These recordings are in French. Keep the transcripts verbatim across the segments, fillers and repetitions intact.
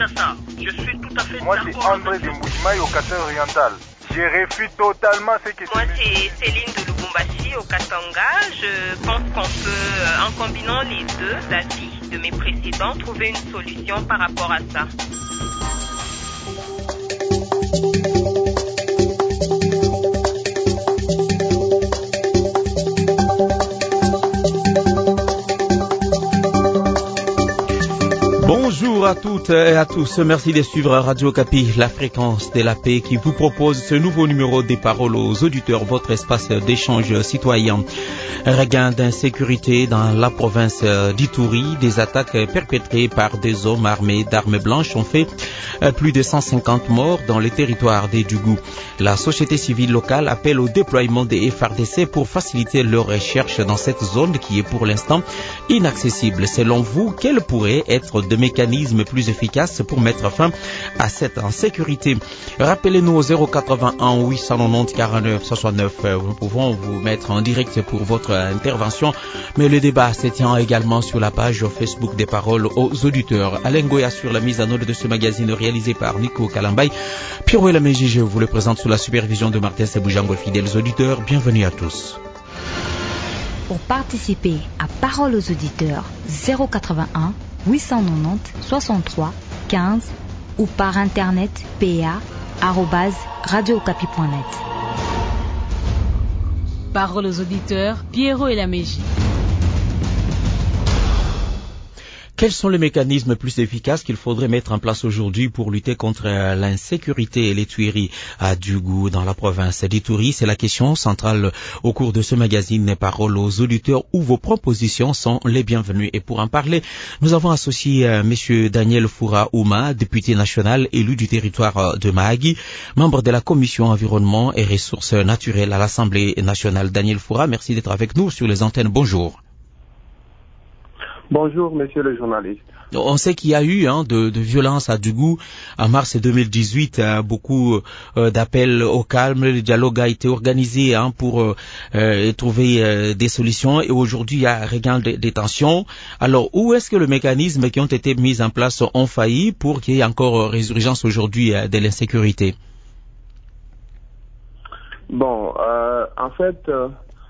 Kinshasa. Je suis tout à fait Moi, d'accord. c'est André de Moujimaï au Katanga oriental. Je réfute totalement ce que Moi, c'est Céline de Lubumbashi au Katanga. Je pense qu'on peut, en combinant les deux avis de mes précédents, trouver une solution par rapport à ça. Bonjour à toutes et à tous, merci de suivre Radio Okapi, la fréquence de la paix qui vous propose ce nouveau numéro des paroles aux auditeurs, votre espace d'échange citoyen. Un regain d'insécurité dans la province d'Ituri, des attaques perpétrées par des hommes armés d'armes blanches ont fait plus de cent cinquante morts dans les territoires des Djougou. La société civile locale appelle au déploiement des F R D C pour faciliter leurs recherches dans cette zone qui est pour l'instant inaccessible. Selon vous, quels pourraient être de mécanismes plus efficaces pour mettre fin à cette insécurité? Rappelez-nous au zéro quatre-vingt-un huit cent quatre-vingt-dix quarante-neuf soixante-neuf. Nous pouvons vous mettre en direct pour votre intervention, mais le débat se tient également sur la page Facebook des paroles aux auditeurs. Alain Goya sur la mise en œuvre de ce magazine réalisé par Nico Kalambay. Pierre Ouelaméji, je vous le présente sous la supervision de Martin Seboujango. Fidèles auditeurs, bienvenue à tous. Pour participer à Paroles aux auditeurs, zéro quatre-vingt-un huit cent quatre-vingt-dix soixante-trois quinze ou par internet p a arobase radio okapi point net. Paroles aux auditeurs, Pierrot et la Mégie. Quels sont les mécanismes plus efficaces qu'il faudrait mettre en place aujourd'hui pour lutter contre l'insécurité et les tueries à Djougou dans la province d'Ituri? C'est la question centrale au cours de ce magazine Paroles aux auditeurs où vos propositions sont les bienvenues. Et pour en parler, nous avons associé euh, M. Daniel Foura Ouma, député national élu du territoire de Mahagi, membre de la commission environnement et ressources naturelles à l'Assemblée nationale. Daniel Foura, merci d'être avec nous sur les antennes. Bonjour. Bonjour, monsieur le journaliste. On sait qu'il y a eu hein, de, de violences à Djougou en mars deux mille dix-huit, hein, beaucoup euh, d'appels au calme, le dialogue a été organisé hein, pour euh, trouver euh, des solutions et aujourd'hui il y a un regain de, de tensions. Alors où est-ce que les mécanismes qui ont été mis en place ont failli pour qu'il y ait encore résurgence aujourd'hui euh, de l'insécurité? Bon, euh, en fait, euh,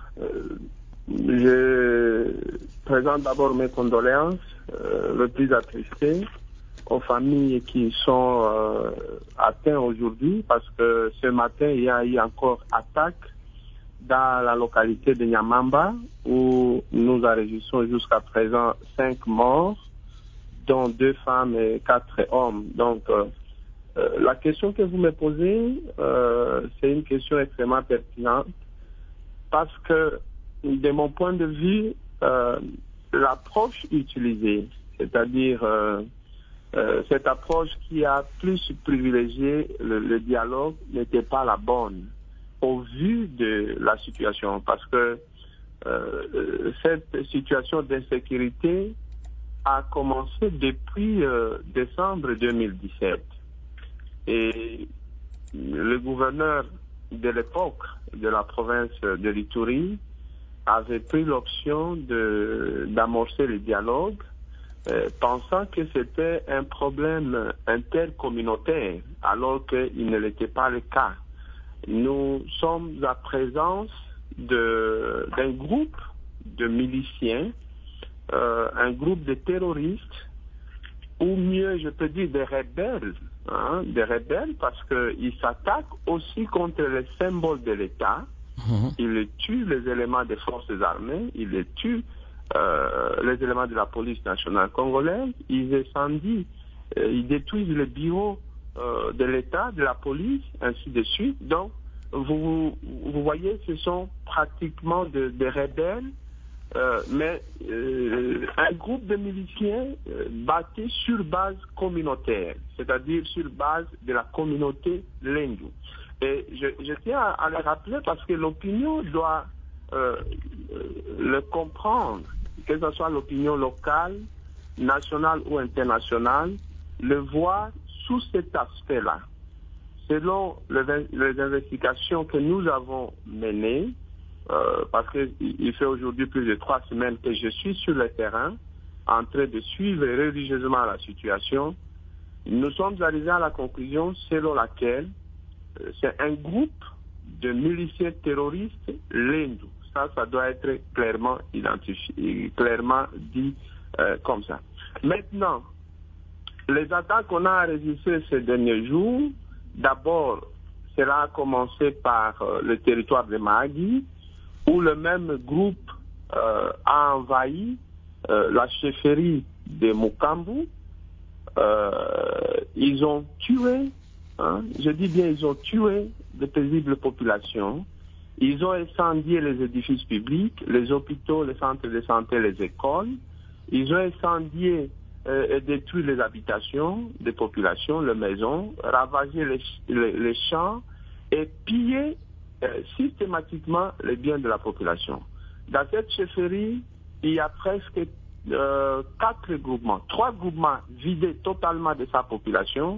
je présente d'abord mes condoléances euh, le plus attristées aux familles qui sont euh, atteintes aujourd'hui parce que ce matin, il y a eu encore attaque dans la localité de Nyamamba où nous enregistrons jusqu'à présent cinq morts, dont deux femmes et quatre hommes. Donc, euh, euh, la question que vous me posez, euh, c'est une question extrêmement pertinente parce que, de mon point de vue, euh, l'approche utilisée, c'est-à-dire euh, euh, cette approche qui a plus privilégié le, le dialogue, n'était pas la bonne au vu de la situation, parce que euh, cette situation d'insécurité a commencé depuis euh, décembre deux mille dix-sept. Et le gouverneur de l'époque de la province de l'Ituri avait pris l'option de d'amorcer le dialogue, euh, pensant que c'était un problème intercommunautaire, alors qu'il ne l'était pas le cas. Nous sommes à présence de d'un groupe de miliciens, euh, un groupe de terroristes, ou mieux, je peux dire des rebelles, hein, des rebelles parce qu'ils s'attaquent aussi contre les symboles de l'État. Ils tuent les éléments des forces armées, ils tuent euh, les éléments de la police nationale congolaise, ils incendient, euh, ils détruisent les bureaux euh, de l'État, de la police, ainsi de suite. Donc, vous, vous voyez, ce sont pratiquement de, des rebelles, euh, mais euh, un groupe de miliciens euh, bâti sur base communautaire, c'est-à-dire sur base de la communauté Lendu. Et je, je tiens à, à le rappeler parce que l'opinion doit euh, le comprendre, que ce soit l'opinion locale, nationale ou internationale, le voir sous cet aspect-là. Selon les, les investigations que nous avons menées, euh, parce qu'il fait aujourd'hui plus de trois semaines que je suis sur le terrain, en train de suivre religieusement la situation, nous sommes arrivés à la conclusion selon laquelle euh, c'est un groupe de miliciens terroristes Lendu. Ça, ça doit être clairement identifié, clairement dit euh, comme ça. Maintenant, les attaques qu'on a enregistrées ces derniers jours, d'abord, cela a commencé par euh, le territoire de Mahagi, où le même groupe euh, a envahi euh, la chefferie de Mukambu. Euh, ils ont tué, hein, je dis bien ils ont tué de paisibles populations. Ils ont incendié les édifices publics, les hôpitaux, les centres de santé, les écoles. Ils ont incendié euh, et détruit les habitations des populations, les maisons, ravagé les, les, les champs et pillé euh, systématiquement les biens de la population. Dans cette chefferie, il y a presque euh, quatre groupements, trois groupements vidés totalement de sa population,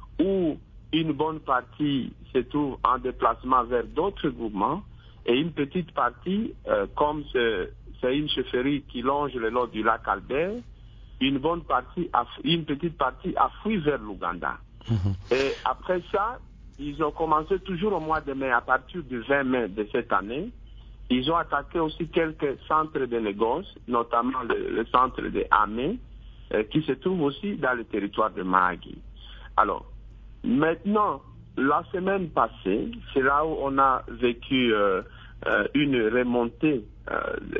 où une bonne partie se trouve en déplacement vers d'autres groupements, et une petite partie, euh, comme c'est, c'est une chefferie qui longe le long du lac Albert, une bonne partie, a, une petite partie a fui vers l'Ouganda. Mm-hmm. Et après ça, ils ont commencé toujours au mois de mai, à partir du vingt mai de cette année, ils ont attaqué aussi quelques centres de négoce, notamment le, le centre de Amé, euh, qui se trouve aussi dans le territoire de Mahagi. Alors, maintenant, la semaine passée, c'est là où on a vécu euh, euh, une remontée euh,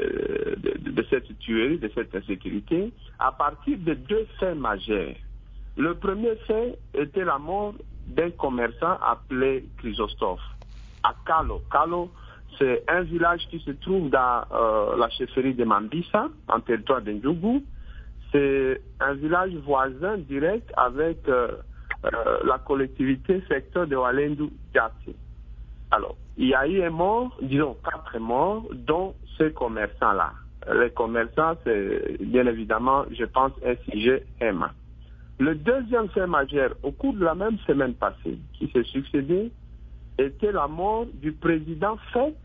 de, de, de cette tuerie, de cette insécurité, à partir de deux faits majeurs. Le premier fait était la mort d'un commerçant appelé Chrysostophe à Kalo. Kalo, c'est un village qui se trouve dans euh, la chefferie de Mambisa, en territoire de Ndjougou. C'est un village voisin direct avec euh, euh, la collectivité secteur de Walendu Djati. Alors, il y a eu un mort, disons quatre morts, dont ces commerçants-là. Les commerçants, c'est bien évidemment, je pense, un sujet aimant. Le deuxième fait majeur, au cours de la même semaine passée, qui s'est succédé, était la mort du président F E C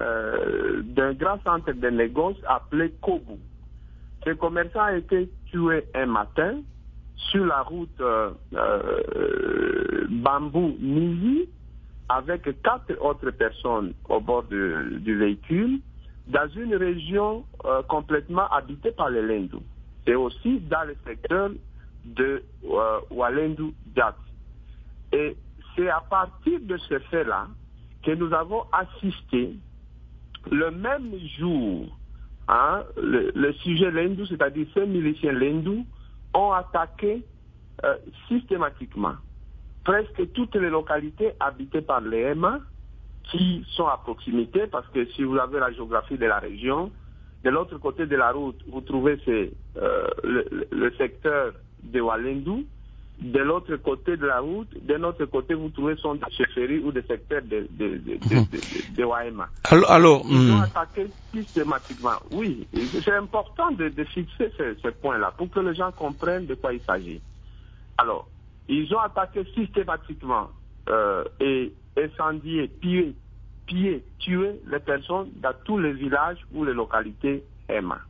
euh, d'un grand centre de négoce appelé Kobu. Ce commerçant a été tué un matin sur la route euh, euh, Bambou-Nizi avec quatre autres personnes au bord de, du véhicule dans une région euh, complètement habitée par les Lendu. Et aussi dans le secteur de euh, Walendu Djat. Et c'est à partir de ce fait-là que nous avons assisté le même jour, hein, le, le sujet Lendu, c'est-à-dire ces miliciens Lendu, ont attaqué euh, systématiquement presque toutes les localités habitées par les Hema qui sont à proximité, parce que si vous avez la géographie de la région, de l'autre côté de la route, vous trouvez c'est, euh, le, le secteur de Walendu. De l'autre côté de la route, de notre côté, vous trouvez son des chefferies ou des secteurs de, de, de, de, de, de Waema. Alors, alors ils ont hmm. attaqué systématiquement. Oui, c'est important de, de fixer ce, ce point-là pour que les gens comprennent de quoi il s'agit. Alors, ils ont attaqué systématiquement euh, et incendié, pillé, pillé, tué les personnes dans tous les villages ou les localités Hema.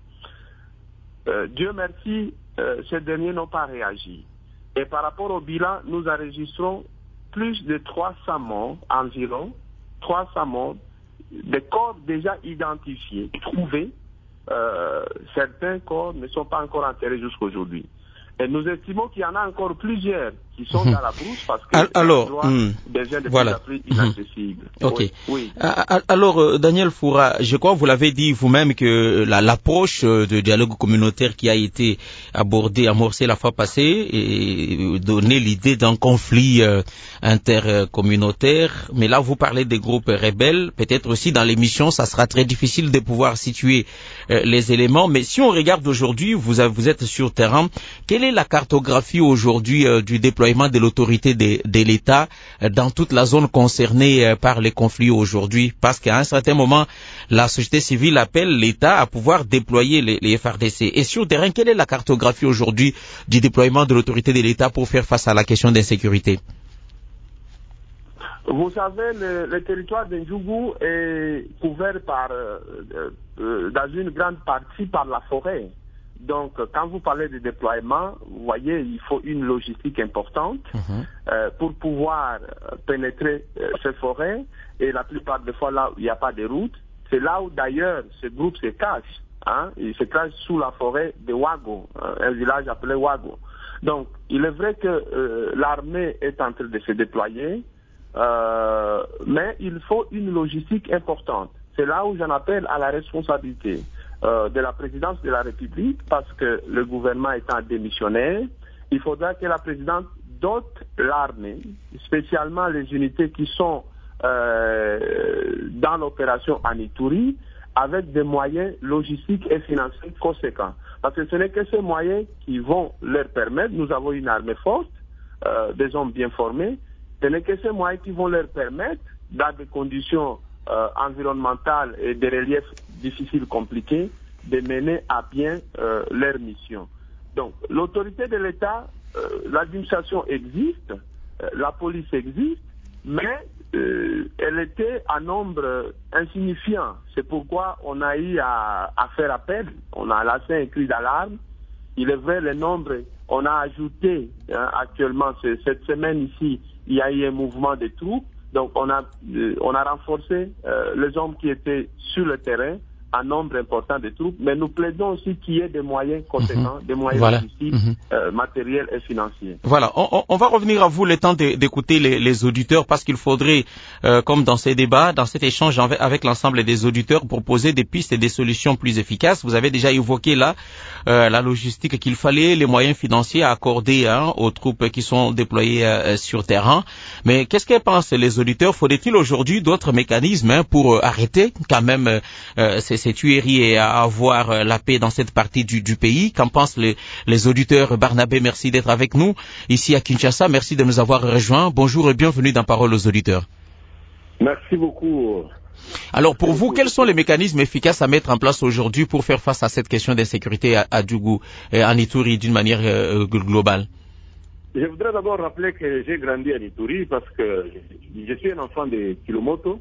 Euh, Dieu merci, euh, ces derniers n'ont pas réagi. Et par rapport au bilan, nous enregistrons plus de trois cents morts, environ trois cents morts, des corps déjà identifiés, trouvés. Euh, certains corps ne sont pas encore enterrés jusqu'à aujourd'hui. Et nous estimons qu'il y en a encore plusieurs qui sont mmh. dans la brousse parce que l'endroit mmh. devient de voilà. plus en plus inaccessible. Mmh. Ok. Oui, oui. Alors, euh, Daniel Foura, je crois que vous l'avez dit vous-même que la, l'approche de dialogue communautaire qui a été abordée, amorcée la fois passée, et donné l'idée d'un conflit euh, intercommunautaire. Mais là, vous parlez des groupes rebelles. Peut-être aussi dans l'émission, ça sera très difficile de pouvoir situer euh, les éléments. Mais si on regarde aujourd'hui, vous, vous êtes sur terrain, quelle est la cartographie aujourd'hui euh, du déploiement de l'autorité de, de l'État euh, dans toute la zone concernée euh, par les conflits aujourd'hui? Parce qu'à un certain moment, la société civile appelle l'État à pouvoir déployer les, les F R D C. Et sur le terrain, quelle est la cartographie aujourd'hui du déploiement de l'autorité de l'État pour faire face à la question d'insécurité? Vous savez, le, le territoire de Ndjougou est couvert par, euh, euh, dans une grande partie par la forêt. Donc, quand vous parlez de déploiement, vous voyez, il faut une logistique importante mmh. euh, pour pouvoir pénétrer euh, ces forêts. Et la plupart des fois, là où il n'y a pas de route, c'est là où d'ailleurs ce groupe se cache. Hein, il se cache sous la forêt de Ouago, un village appelé Ouago. Donc, il est vrai que euh, l'armée est en train de se déployer, euh, mais il faut une logistique importante. C'est là où j'en appelle à la responsabilité euh, de la présidence de la République, parce que le gouvernement étant démissionnaire, il faudra que la présidente dote l'armée, spécialement les unités qui sont euh, dans l'opération en Ituri, avec des moyens logistiques et financiers conséquents. Parce que ce n'est que ces moyens qui vont leur permettre, nous avons une armée forte, euh, des hommes bien formés, ce n'est que ces moyens qui vont leur permettre, dans des conditions euh, environnementales et des reliefs difficiles, compliqués, de mener à bien euh, leur mission. Donc, l'autorité de l'État, euh, l'administration existe, euh, la police existe, mais euh, elle était en nombre insignifiant. C'est pourquoi on a eu à, à faire appel. On a lancé un cri d'alarme. Il est vrai, le nombre, on a ajouté hein, actuellement, cette semaine ici, il y a eu un mouvement de troupes. Donc on a, euh, on a renforcé euh, les hommes qui étaient sur le terrain, un nombre important de troupes, mais nous plaidons aussi qu'il y ait des moyens conséquents, mmh. des moyens voilà. logistiques, mmh. euh, matériels et financiers. Voilà, on, on va revenir à vous le temps d'écouter les, les auditeurs, parce qu'il faudrait, euh, comme dans ces débats, dans cet échange avec, avec l'ensemble des auditeurs, proposer des pistes et des solutions plus efficaces. Vous avez déjà évoqué là euh, la logistique qu'il fallait, les moyens financiers à accorder hein, aux troupes qui sont déployées euh, sur terrain. Mais qu'est-ce que pensent les auditeurs? Faudrait-il aujourd'hui d'autres mécanismes hein, pour euh, arrêter quand même euh, ces ces tueries et à avoir euh, la paix dans cette partie du, du pays? Qu'en pensent les, les auditeurs? Barnabé, merci d'être avec nous ici à Kinshasa. Merci de nous avoir rejoints. Bonjour et bienvenue dans Parole aux auditeurs. Merci beaucoup. Alors pour vous, quels sont les mécanismes efficaces à mettre en place aujourd'hui pour faire face à cette question d'insécurité à, à Djougou et en Ituri d'une manière euh, globale? Je voudrais d'abord rappeler que j'ai grandi en Ituri parce que je suis un enfant de Kilomoto.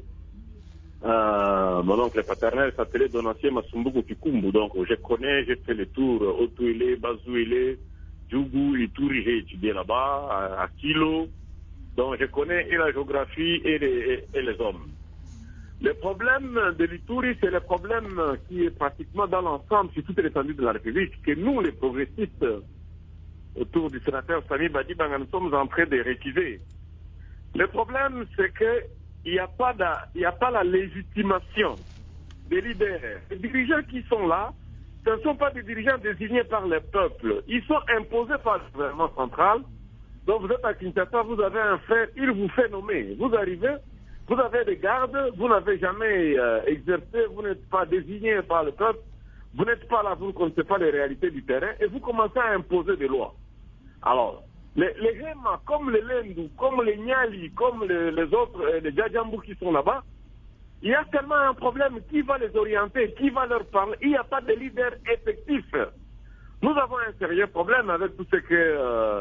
Euh, mon oncle paternel s'appelait Donatien Masumbuku Kikumbu, donc je connais, j'ai fait le tour Otuile, Bazouile, Djougou, Ituri, j'ai étudié là-bas, à, à Kilo, donc je connais et la géographie et les, et, et les hommes. Le problème de l'Ituri, c'est le problème qui est pratiquement dans l'ensemble, sur toute l'étendue de la République, que nous, les progressistes, autour du sénateur Sami Badi Banga, nous sommes en train de récuser. Le problème, c'est que il n'y a pas de, il n'y a pas la légitimation des leaders. Les dirigeants qui sont là, ce ne sont pas des dirigeants désignés par le peuple. Ils sont imposés par le gouvernement central. Donc vous êtes à Kinshasa, vous avez un fait, il vous fait nommer. Vous arrivez, vous avez des gardes, vous n'avez jamais euh, exercé, vous n'êtes pas désigné par le peuple, vous n'êtes pas là, vous ne connaissez pas les réalités du terrain et vous commencez à imposer des lois. Alors, les, les Réma, comme les Lendou, comme les Niali, comme les, les autres, euh, les Djadjambou qui sont là-bas, il y a tellement un problème. Qui va les orienter? Qui va leur parler? Il n'y a pas de leader effectif. Nous avons un sérieux problème avec tout ce que euh,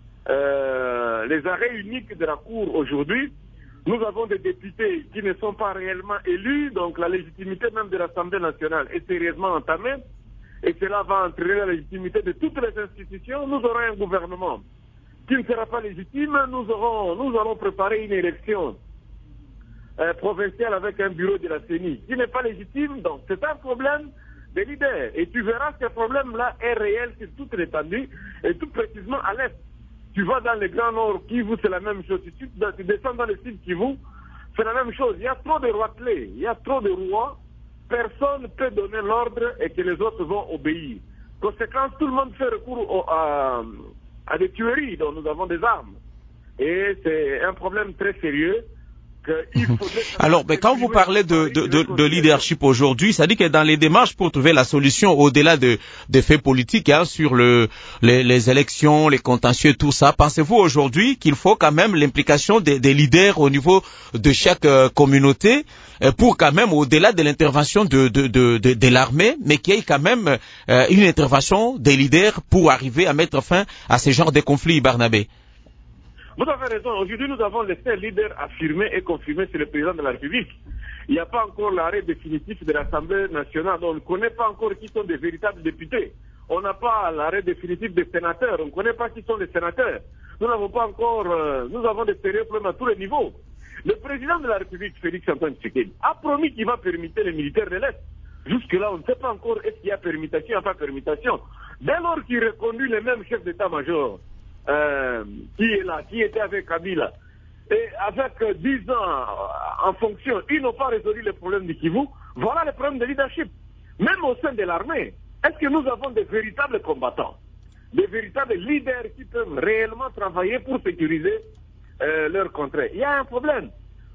euh, les arrêts uniques de la Cour aujourd'hui. Nous avons des députés qui ne sont pas réellement élus, donc la légitimité même de l'Assemblée nationale est sérieusement entamée, et cela va entraîner la légitimité de toutes les institutions. Nous aurons un gouvernement qui ne sera pas légitime. Nous aurons, nous allons préparer une élection euh, provinciale avec un bureau de la C E N I qui n'est pas légitime. Donc c'est un problème des leaders. Et tu verras que ce problème-là est réel sur toute l'étendue et tout précisément à l'Est. Tu vas dans le Grand Nord, Kivu, c'est la même chose. Tu, tu descends dans le Sud Kivu, c'est la même chose. Il y a trop de roitelets, il y a trop de rois. Personne ne peut donner l'ordre et que les autres vont obéir. Conséquence, tout le monde fait recours au, à, à des tueries dont nous avons des armes. Et c'est un problème très sérieux. Que il Alors, mais quand vous parlez de, de, de, de leadership aujourd'hui, ça dit que dans les démarches pour trouver la solution au-delà de, des faits politiques hein, sur le, les, les élections, les contentieux, tout ça, pensez-vous aujourd'hui qu'il faut quand même l'implication des, des leaders au niveau de chaque euh, communauté euh, pour quand même, au-delà de l'intervention de, de, de, de, de l'armée, mais qu'il y ait quand même euh, une intervention des leaders pour arriver à mettre fin à ce genre de conflits, Barnabé? Vous avez raison. Aujourd'hui, nous avons le seul leader affirmé et confirmé, c'est le président de la République. Il n'y a pas encore l'arrêt définitif de l'Assemblée nationale. On ne connaît pas encore qui sont des véritables députés. on n'a pas l'arrêt définitif des sénateurs. On ne connaît pas qui sont les sénateurs. Nous n'avons pas encore, euh, nous avons des sérieux problèmes à tous les niveaux. Le président de la République, Félix Antoine Tshisekedi, a promis qu'il va permettre les militaires de l'Est. Jusque-là, on ne sait pas encore est-ce qu'il y a permutation, il n'y a pas permutation. Dès lors qu'il reconduit les mêmes chefs d'état-major euh, qui est là, qui était avec Kabila, et avec euh, dix ans en fonction, ils n'ont pas résolu les problèmes du Kivu, voilà les problèmes de leadership. Même au sein de l'armée, est-ce que nous avons des véritables combattants, des véritables leaders qui peuvent réellement travailler pour sécuriser euh, leur contrée? Il y a un problème.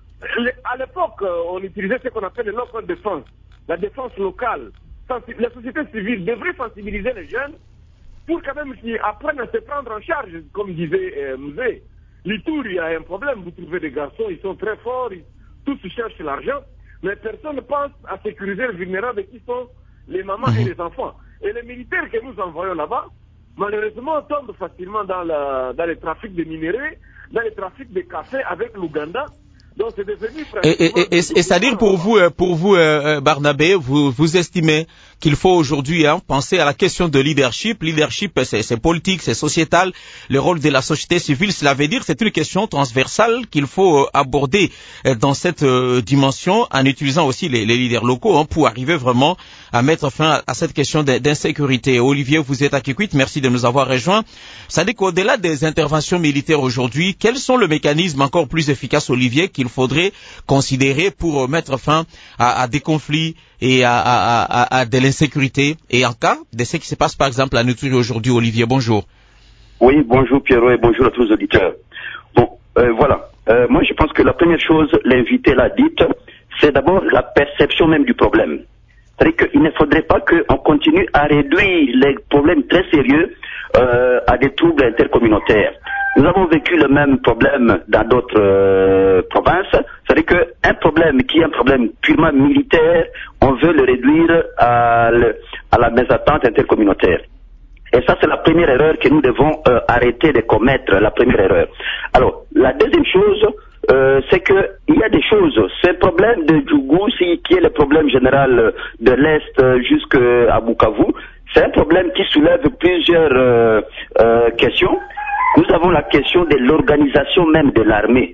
À l'époque, on utilisait ce qu'on appelle le local défense, la défense locale. La société civile devrait sensibiliser les jeunes pour quand même qu'ils apprennent à se prendre en charge, comme disait euh, Mouzé. L'Itour, il y a un problème, vous trouvez des garçons, ils sont très forts, ils, tous ils cherchent l'argent, mais personne ne pense à sécuriser les vulnérables qui sont les mamans et les enfants. Et les militaires que nous envoyons là-bas, malheureusement, tombent facilement dans, la, dans les trafics de minéraux, dans les trafics de café avec l'Ouganda. Donc c'est devenu et, et, et, et, et c'est-à-dire pour vous, pour vous euh, Barnabé, vous, vous estimez qu'il faut aujourd'hui hein, penser à la question de leadership. Leadership, c'est, c'est politique, c'est sociétal. Le rôle de la société civile, cela veut dire c'est une question transversale qu'il faut euh, aborder euh, dans cette euh, dimension en utilisant aussi les, les leaders locaux hein, pour arriver vraiment à mettre fin à, à cette question d'insécurité. Olivier, vous êtes à Kikwit, merci de nous avoir rejoints. Ça dit qu'au-delà des interventions militaires aujourd'hui, quels sont les mécanismes encore plus efficaces, Olivier, qu'il faudrait considérer pour mettre fin à, à des conflits et à, à, à, à de l'insécurité et en cas de ce qui se passe par exemple à Nuturi aujourd'hui? Olivier, bonjour. Oui, bonjour Pierrot et bonjour à tous les auditeurs. Bon, euh, voilà. Euh, moi je pense que la première chose, l'invité l'a dite, c'est d'abord la perception même du problème. C'est-à-dire qu'il ne faudrait pas qu'on continue à réduire les problèmes très sérieux euh, à des troubles intercommunautaires. Nous avons vécu le même problème dans d'autres euh, provinces. C'est-à-dire qu'un problème qui est un problème purement militaire, on veut le réduire à, le, à la mésentente intercommunautaire. Et ça, c'est la première erreur que nous devons euh, arrêter de commettre, la première erreur. Alors, la deuxième chose, euh, c'est que il y a des choses. Ce problème de Djougou, qui est le problème général de l'Est jusqu'à Bukavu, c'est un problème qui soulève plusieurs euh, euh, questions. Nous avons la question de l'organisation même de l'armée.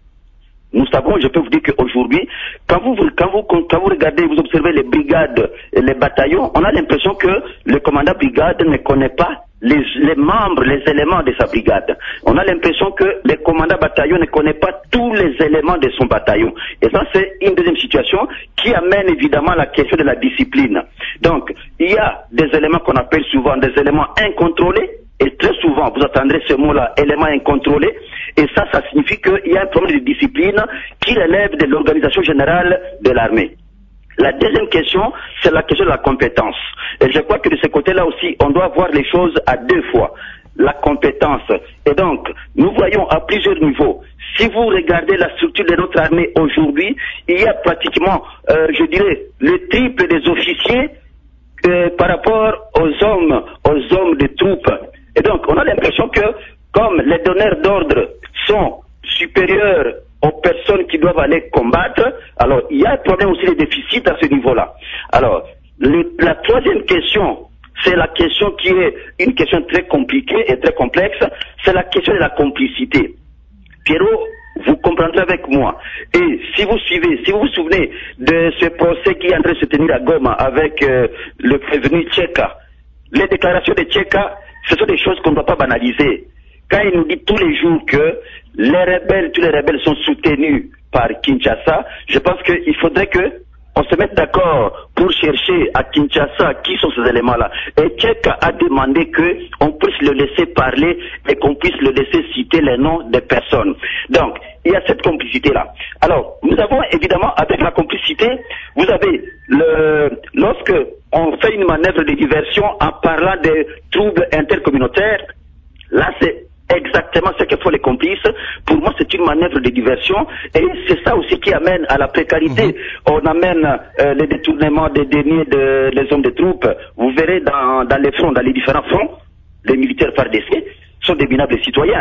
Nous savons, je peux vous dire qu'aujourd'hui, quand vous, quand, vous, quand vous regardez, vous observez les brigades et les bataillons, on a l'impression que le commandant brigade ne connaît pas les, les membres, les éléments de sa brigade. On a l'impression que le commandant bataillon ne connaît pas tous les éléments de son bataillon. Et ça, c'est une deuxième situation qui amène évidemment la question de la discipline. Donc, il y a des éléments qu'on appelle souvent des éléments incontrôlés. Et très souvent, vous entendrez ce mot-là, élément incontrôlé, et ça, ça signifie qu'il y a un problème de discipline qui relève de l'organisation générale de l'armée. La deuxième question, c'est la question de la compétence. Et je crois que de ce côté-là aussi, on doit voir les choses à deux fois. La compétence. Et donc, nous voyons à plusieurs niveaux. Si vous regardez la structure de notre armée aujourd'hui, il y a pratiquement, euh, je dirais, le triple des officiers euh, par rapport aux hommes, aux hommes de troupes. Et donc, on a l'impression que, comme les donneurs d'ordre sont supérieurs aux personnes qui doivent aller combattre, alors il y a un problème aussi de déficit à ce niveau-là. Alors, le, la troisième question, c'est la question qui est une question très compliquée et très complexe, c'est la question de la complicité. Pierrot, vous comprendrez avec moi. Et si vous suivez, si vous vous souvenez de ce procès qui est en train de se tenir à Goma avec euh, le prévenu Tcheka, les déclarations de Tcheka, ce sont des choses qu'on ne doit pas banaliser. Quand il nous dit tous les jours que les rebelles, tous les rebelles sont soutenus par Kinshasa, je pense qu'il faudrait que on se mette d'accord pour chercher à Kinshasa qui sont ces éléments-là. Et Tcheka a demandé qu'on puisse le laisser parler et qu'on puisse le laisser citer les noms des personnes. Donc, il y a cette complicité-là. Alors, nous avons évidemment, avec la complicité, vous avez, le, lorsque on fait une manœuvre de diversion en parlant des troubles intercommunautaires, là c'est exactement ce que font les complices. Pour moi, c'est une manœuvre de diversion et c'est ça aussi qui amène à la précarité. Mmh. On amène euh, les détournements des deniers de, des hommes de troupes. Vous verrez dans, dans les fronts, dans les différents fronts, les militaires F A R D C sont des minables citoyens.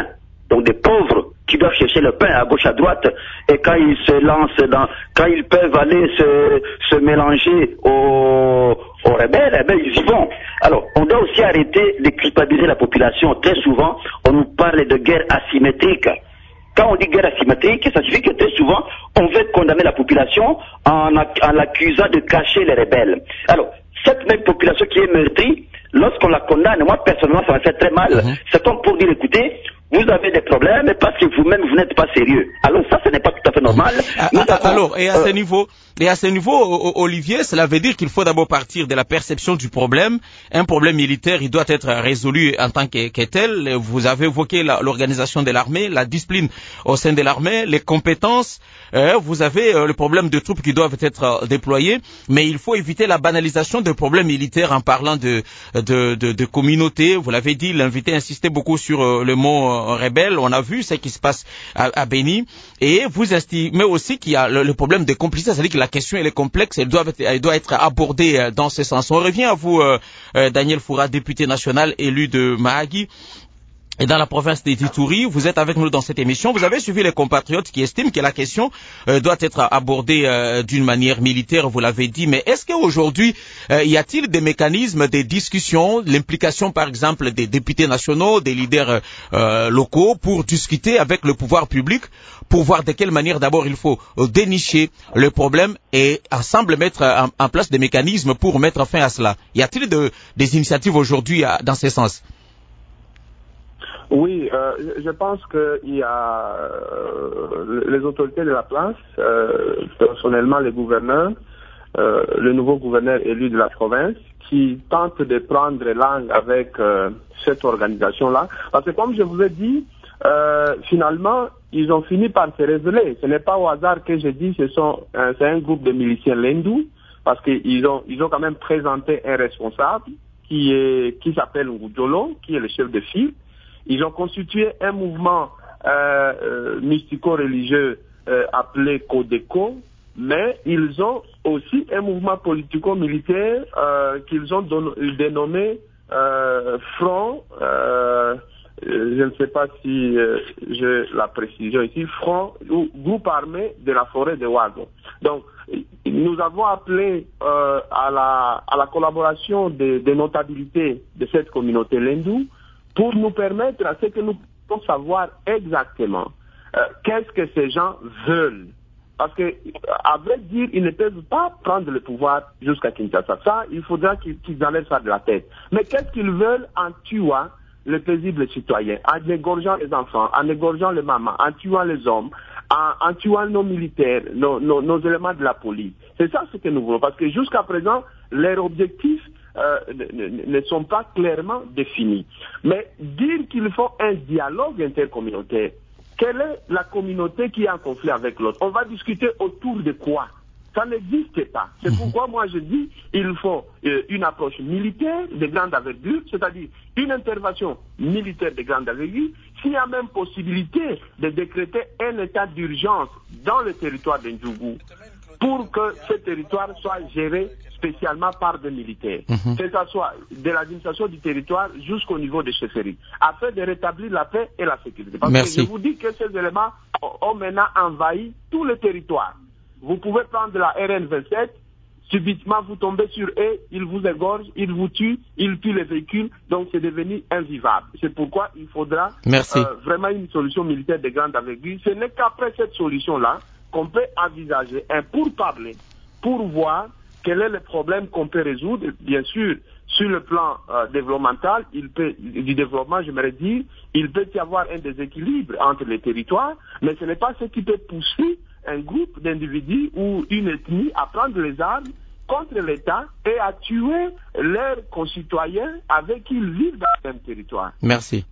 donc des pauvres qui doivent chercher le pain à gauche à droite, et quand ils se lancent dans, quand ils peuvent aller se, se mélanger aux, aux rebelles, eh ben ils y vont. Alors, on doit aussi arrêter de culpabiliser la population. Très souvent, on nous parle de guerre asymétrique. Quand on dit guerre asymétrique, ça signifie que très souvent, on veut condamner la population en, en l'accusant de cacher les rebelles. Alors, cette même population qui est meurtrie, lorsqu'on la condamne, moi personnellement, ça me fait très mal. Mm-hmm. C'est comme pour dire, écoutez, vous avez des problèmes parce que vous-même, vous n'êtes pas sérieux. Alors ça, ce n'est pas tout à fait normal. Nous ah, avons, alors, et à euh, ce niveau, et à ce niveau, Olivier, cela veut dire qu'il faut d'abord partir de la perception du problème. Un problème militaire, il doit être résolu en tant que, que tel. Vous avez évoqué la, l'organisation de l'armée, la discipline au sein de l'armée, les compétences. Euh, vous avez euh, le problème de troupes qui doivent être euh, déployées, mais il faut éviter la banalisation des problèmes militaires en parlant de, de, de, de communauté. Vous l'avez dit, l'invité insistait beaucoup sur euh, le mot euh, rebelle. On a vu ce qui se passe à, à Béni. Et vous estimez aussi qu'il y a le, le problème de complicité, c'est-à-dire que la question elle est complexe, elle doit être, elle doit être abordée euh, dans ce sens. On revient à vous, euh, euh, Daniel Foura, député national élu de Mahagi. Et dans la province d'Ituri, vous êtes avec nous dans cette émission. Vous avez suivi les compatriotes qui estiment que la question euh, doit être abordée euh, d'une manière militaire, vous l'avez dit. Mais est-ce qu'aujourd'hui, euh, y a-t-il des mécanismes de discussion, l'implication par exemple des députés nationaux, des leaders euh, locaux pour discuter avec le pouvoir public, pour voir de quelle manière d'abord il faut dénicher le problème et ensemble mettre en, en place des mécanismes pour mettre fin à cela? Y a-t-il de, des initiatives aujourd'hui à, dans ce sens? Oui, euh, je pense qu'il y a euh, les autorités de la place, euh, personnellement les gouverneurs, euh, le nouveau gouverneur élu de la province, qui tentent de prendre langue avec euh, cette organisation-là. Parce que comme je vous ai dit, euh, finalement, ils ont fini par se révéler. Ce n'est pas au hasard que je dis que ce sont, euh, c'est un groupe de miliciens lindous, parce qu'ils ont, ils ont quand même présenté un responsable qui est, qui s'appelle Ngoudjolo, qui est le chef de file. Ils ont constitué un mouvement euh, euh, mystico-religieux euh, appelé Codeco, mais ils ont aussi un mouvement politico-militaire euh, qu'ils ont don- dénommé euh, Front, euh, je ne sais pas si euh, j'ai la précision ici, Front ou Groupe armé de la forêt de Ouago. Donc, nous avons appelé euh, à, la, à la collaboration des, des notabilités de cette communauté lindou, pour nous permettre à ce que nous puissions savoir exactement euh, qu'est-ce que ces gens veulent. Parce que, à vrai dire, ils ne peuvent pas prendre le pouvoir jusqu'à Kinshasa. Ça, il faudra qu'ils, qu'ils enlèvent ça de la tête. Mais qu'est-ce qu'ils veulent en tuant le paisible citoyen, en égorgeant les enfants, en égorgeant les mamans, en tuant les hommes, en, en tuant nos militaires, nos, nos, nos éléments de la police. C'est ça ce que nous voulons. Parce que jusqu'à présent, leur objectif Euh, ne, ne sont pas clairement définis. Mais dire qu'il faut un dialogue intercommunautaire, quelle est la communauté qui est en conflit avec l'autre? On va discuter autour de quoi? Ça n'existe pas. C'est pourquoi moi je dis il faut euh, une approche militaire de grande envergure, c'est-à-dire une intervention militaire de grande envergure, s'il y a même possibilité de décréter un état d'urgence dans le territoire de Ndjougou pour que ce territoire soit géré spécialement par des militaires, mmh. que ce soit de l'administration du territoire jusqu'au niveau des chefferies, afin de rétablir la paix et la sécurité. Parce Merci. que je vous dis que ces éléments ont maintenant envahi tout le territoire. Vous pouvez prendre la R N vingt-sept, subitement vous tombez sur eux, ils vous égorgent, ils vous tuent, ils tuent les véhicules, donc c'est devenu invivable. C'est pourquoi il faudra euh, vraiment une solution militaire de grande envergure. Ce n'est qu'après cette solution-là qu'on peut envisager un pourparler pour voir quel est le problème qu'on peut résoudre. Bien sûr, sur le plan euh, développemental, il peut, du développement, j'aimerais dire, il peut y avoir un déséquilibre entre les territoires, mais ce n'est pas ce qui peut pousser un groupe d'individus ou une ethnie à prendre les armes contre l'État et à tuer leurs concitoyens avec qui ils vivent dans le même territoire. Merci.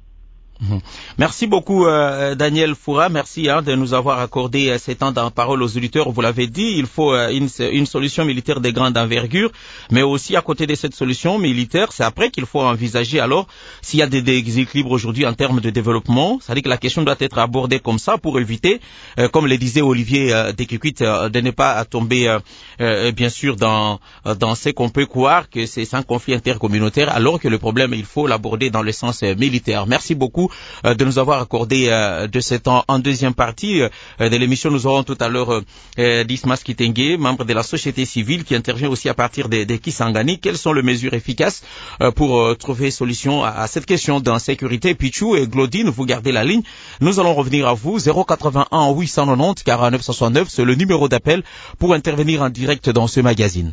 Merci beaucoup euh, Daniel Foura, merci hein, de nous avoir accordé euh, ces temps de parole aux auditeurs. Vous l'avez dit, il faut euh, une, une solution militaire de grande envergure, mais aussi à côté de cette solution militaire, c'est après qu'il faut envisager alors s'il y a des déséquilibres aujourd'hui en termes de développement, c'est-à-dire que la question doit être abordée comme ça pour éviter, euh, comme le disait Olivier euh, Dekikwit, euh, de ne pas tomber euh, euh, bien sûr dans, dans ce qu'on peut croire que c'est un conflit intercommunautaire, alors que le problème il faut l'aborder dans le sens euh, militaire. Merci beaucoup. euh, de nous avoir accordé euh, de ce temps. En deuxième partie euh, de l'émission, nous aurons tout à l'heure euh, Dismas Kitenge, membre de la société civile qui intervient aussi à partir de, de Kisangani. Quelles sont les mesures efficaces euh, pour euh, trouver solution à, à cette question d'insécurité? Pichou et Claudine, vous gardez la ligne. Nous allons revenir à vous. zéro quatre-vingt-un huit cent quatre-vingt-dix quarante-neuf soixante-neuf, c'est le numéro d'appel pour intervenir en direct dans ce magazine.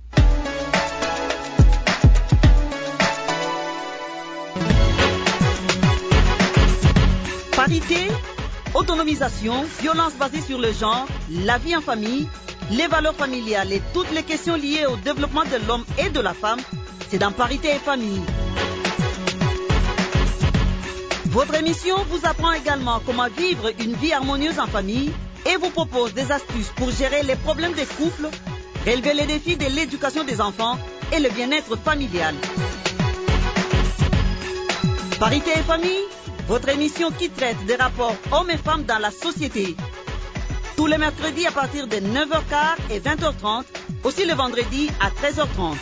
Parité, autonomisation, violence basée sur le genre, la vie en famille, les valeurs familiales et toutes les questions liées au développement de l'homme et de la femme, c'est dans Parité et Famille. Votre émission vous apprend également comment vivre une vie harmonieuse en famille et vous propose des astuces pour gérer les problèmes des couples, relever les défis de l'éducation des enfants et le bien-être familial. Parité et Famille, votre émission qui traite des rapports hommes et femmes dans la société. Tous les mercredis à partir de neuf heures quinze et vingt heures trente, aussi le vendredi à treize heures trente.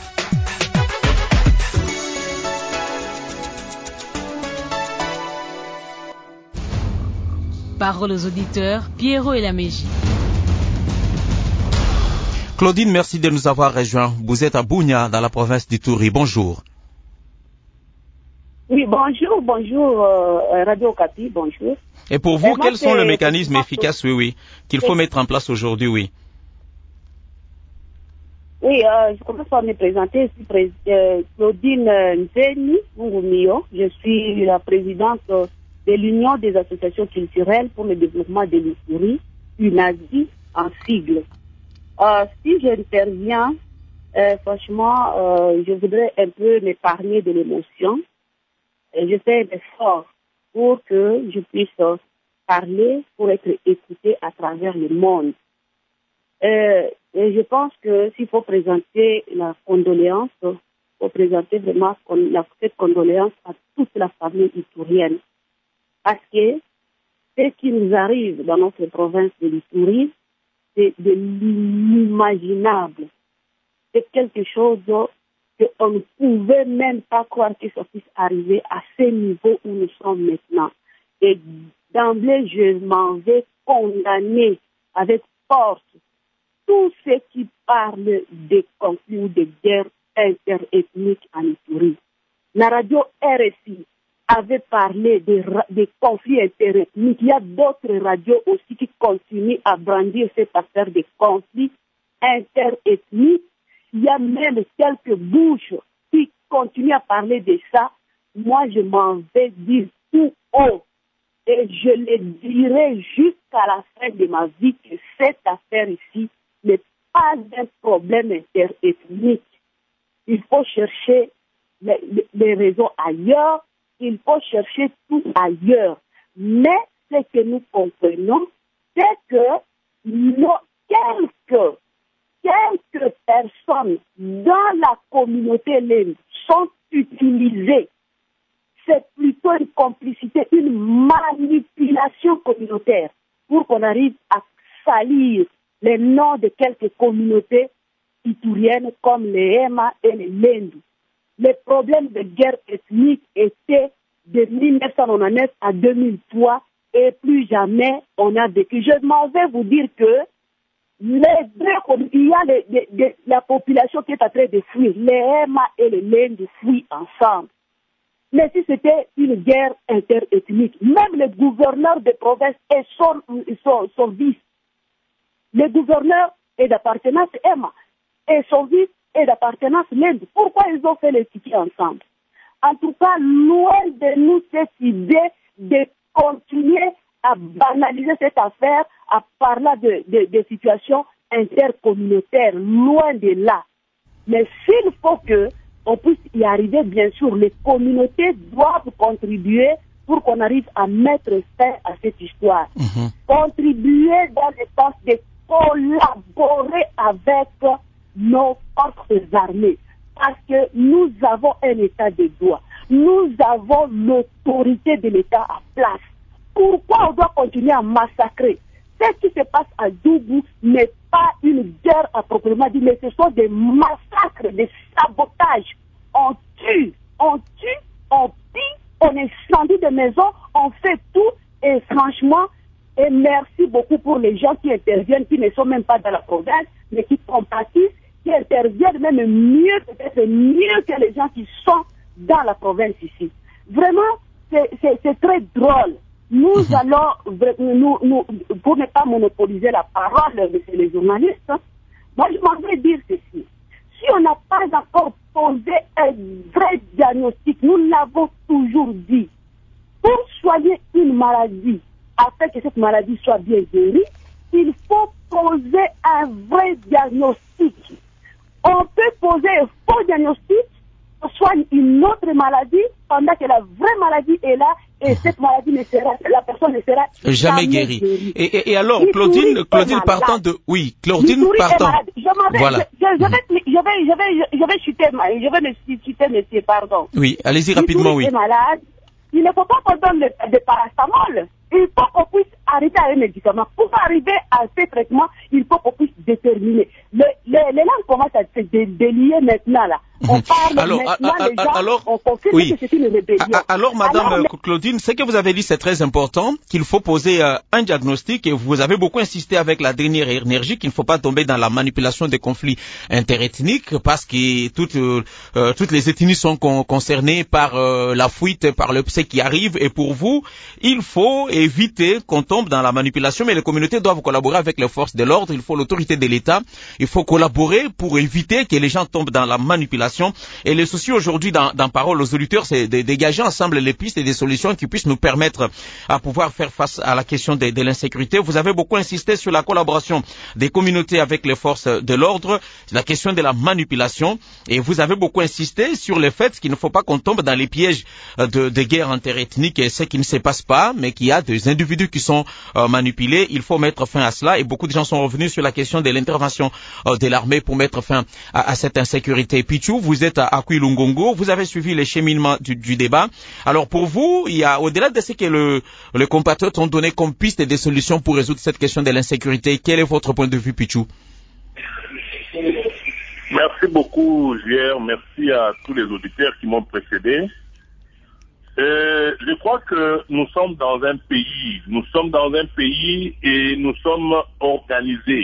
Parole aux auditeurs, Pierrot et la Mégie. Claudine, merci de nous avoir rejoints. Vous êtes à Bunia, dans la province du Touri. Bonjour. Oui, bonjour, bonjour, euh, Radio Okapi, bonjour. Et pour vous, Et quels moi, sont les c'est... mécanismes efficaces, oui, oui, qu'il faut mettre en place aujourd'hui, oui? Oui, euh, je commence par me présenter. Je suis pré... euh, Claudine Nzeni Ngumio. Je suis la présidente de l'Union des associations culturelles pour le développement de l'Ituri, UNASI en sigle. Euh, si j'interviens, euh, franchement, euh, je voudrais un peu m'épargner de l'émotion. Et je fais un effort pour que je puisse parler, pour être écouté à travers le monde. Euh, et je pense que s'il faut présenter la condoléance, il faut présenter vraiment cette condoléance à toute la famille iturienne. Parce que ce qui nous arrive dans notre province de l'Ituri, c'est de l'inimaginable. C'est quelque chose qu'on ne pouvait même pas croire que ça puisse arriver à ce niveau où nous sommes maintenant. Et d'emblée, je m'en vais condamner avec force tous ceux qui parlent de conflits ou de guerres interethniques en Ituri. La radio R S I avait parlé des, des conflits interethniques. Il y a d'autres radios aussi qui continuent à brandir cette affaire de conflits interethniques. Il y a même quelques bouches qui continuent à parler de ça. Moi, je m'en vais dire tout haut. Et je le dirai jusqu'à la fin de ma vie que cette affaire ici n'est pas un problème interethnique. Il faut chercher les, les, les raisons ailleurs. Il faut chercher tout ailleurs. Mais ce que nous comprenons, c'est que nos quelques, quelques personnes dans la communauté Lendu sont utilisées. C'est plutôt une complicité, une manipulation communautaire pour qu'on arrive à salir les noms de quelques communautés ituriennes comme les Hema et les Lendu. Les problèmes de guerre ethnique étaient de mille neuf cent quatre-vingt-neuf à deux mille trois et plus jamais on a vécu. Je m'en vais vous dire que les deux, il y a les, les, les, la population qui est en train de fuir. Les Hema et les Lendu fuient ensemble. Mais si c'était une guerre interethnique, même le gouverneur de province et son, son, son vice, le gouverneur est d'appartenance Hema et son vice et d'appartenance Lendu. Pourquoi ils ont fait les tickets ensemble? En tout cas, loin de nous cette idée de continuer à banaliser cette affaire, à parler de, de, de situations intercommunautaires, loin de là. Mais s'il faut que on puisse y arriver, bien sûr, les communautés doivent contribuer pour qu'on arrive à mettre fin à cette histoire. Mmh. Contribuer dans le sens de collaborer avec nos forces armées. Parce que nous avons un état de droit. Nous avons l'autorité de l'état à place. Pourquoi on doit continuer à massacrer? Ce qui se passe à Doubou n'est pas une guerre à proprement dit, mais ce sont des massacres, des sabotages. On tue, on tue, on pille, on incendie des maisons, franchement, et merci beaucoup pour les gens qui interviennent, qui ne sont même pas dans la province, mais qui compatissent, qui interviennent même mieux, peut-être mieux que les gens qui sont dans la province ici. Vraiment, c'est très drôle. Nous mmh. allons, nous, nous, pour ne pas monopoliser la parole de les journalistes, moi je m'en vais dire ceci. Si on n'a pas encore posé un vrai diagnostic, nous l'avons toujours dit, pour soigner une maladie, afin que cette maladie soit bien guérie, il faut poser un vrai diagnostic. On peut poser un faux diagnostic, on soigne une autre maladie, pendant que la vraie maladie est là, et cette maladie ne sera, la personne ne sera jamais, jamais guérie. guérie. Et, et, et alors, Claudine, Claudine partant de, oui, Claudine partant. Je m'en vais, voilà. je, je, je, vais, je vais, je vais, je vais chuter, je vais me chuter, monsieur, pardon. Oui, allez-y rapidement, oui. Est malade. Il ne faut pas qu'on donne de paracétamol. Il faut qu'on puisse arriver à un médicament. Pour arriver à ce traitement, il faut qu'on puisse déterminer. Le, le, les langues commencent à se délier maintenant, là. On parle alors, maintenant, a, a, les gens, alors, on confirme oui. que c'est une rébellion. A, alors, madame alors, Claudine, ce que vous avez dit, c'est très important, qu'il faut poser euh, un diagnostic, et vous avez beaucoup insisté avec la dernière énergie qu'il ne faut pas tomber dans la manipulation des conflits interethniques, parce que toutes, euh, euh, toutes les ethnies sont con, concernées par euh, la fuite, par le ce qui arrive, et pour vous, il faut éviter qu'on tombe dans la manipulation, mais les communautés doivent collaborer avec les forces de l'ordre, il faut l'autorité de l'État, il faut collaborer pour éviter que les gens tombent dans la manipulation. Et le souci aujourd'hui dans, dans Parole aux auditeurs, c'est de dégager ensemble les pistes et des solutions qui puissent nous permettre à pouvoir faire face à la question de, de l'insécurité. Vous avez beaucoup insisté sur la collaboration des communautés avec les forces de l'ordre, la question de la manipulation, et vous avez beaucoup insisté sur le fait qu'il ne faut pas qu'on tombe dans les pièges de, de guerre interethnique et ce qui ne se passe pas, mais qu'il y a des individus qui sont euh, manipulés. Il faut mettre fin à cela, et beaucoup de gens sont revenus sur la question de l'intervention euh, de l'armée pour mettre fin à, à cette insécurité. Pichou, vous êtes à Akuilungongo, vous avez suivi les cheminements du, du débat. Alors pour vous, il y a au-delà de ce que le, les compatriotes ont donné comme piste et des solutions pour résoudre cette question de l'insécurité, quel est votre point de vue, Pichou? Merci beaucoup, J R. Merci à tous les auditeurs qui m'ont précédé. Euh, je crois que nous sommes dans un pays, nous sommes dans un pays et nous sommes organisés.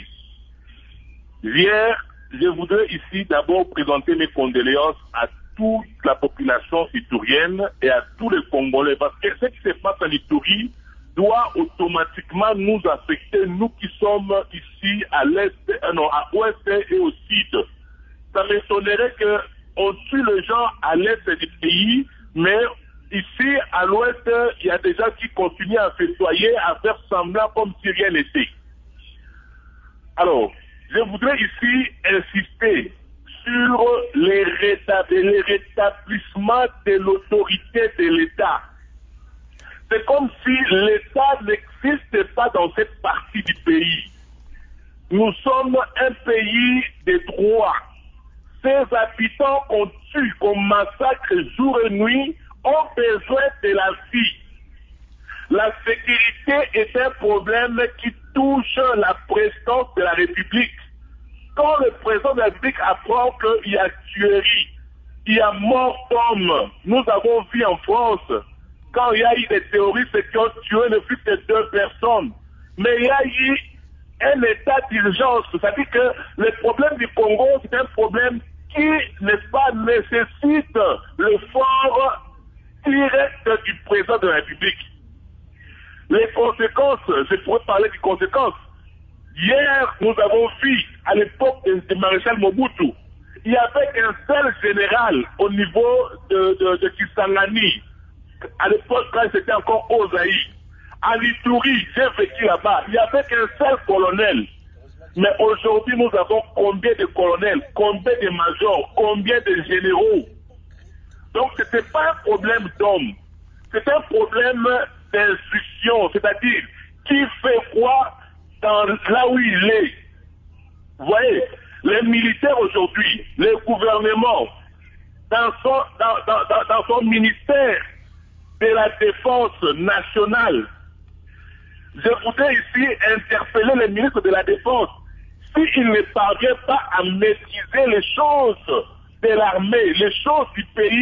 J R, je voudrais ici d'abord présenter mes condoléances à toute la population iturienne et à tous les Congolais, parce que ce qui se passe en Ituri doit automatiquement nous affecter, nous qui sommes ici à l'est, euh, non, à l'ouest et au sud. Ça m'étonnerait qu'on tue les gens à l'est du pays, mais ici à l'ouest, il y a des gens qui continuent à festoyer, à faire semblant comme si rien n'était. Alors, je voudrais ici insister sur les rétablissements rétablissement de l'autorité de l'État. C'est comme si l'État n'existait pas dans cette partie du pays. Nous sommes un pays de droit. Ces habitants qu'on tue, qu'on massacre jour et nuit, ont besoin de la vie. La sécurité est un problème qui touche la présidence de la République. Quand le président de la République apprend qu'il y a tuerie, il y a mort d'hommes, nous avons vu en France, quand il y a eu des terroristes qui ont tué ne plus que deux personnes, mais il y a eu un état d'urgence, c'est-à-dire que le problème du Congo, c'est un problème qui, n'est-ce pas, nécessite le fort direct du président de la République. Les conséquences, je pourrais parler des conséquences. Hier, nous avons vu, à l'époque du maréchal Mobutu, il n'y avait qu'un seul général au niveau de, de, de Kisangani. À l'époque, quand c'était encore Ozaï. À Ituri, j'ai vécu là-bas, il n'y avait qu'un seul colonel. Mais aujourd'hui, nous avons combien de colonels, combien de majors, combien de généraux. Donc, ce n'était pas un problème d'homme. C'est un problème d'instruction, c'est-à-dire qui fait quoi dans, là où il est. Vous voyez, les militaires aujourd'hui, le gouvernement, dans son, dans, dans, dans, dans son ministère de la Défense nationale, je voudrais ici interpeller le ministre de la Défense. S'il ne parvient pas à maîtriser les choses de l'armée, les choses du pays,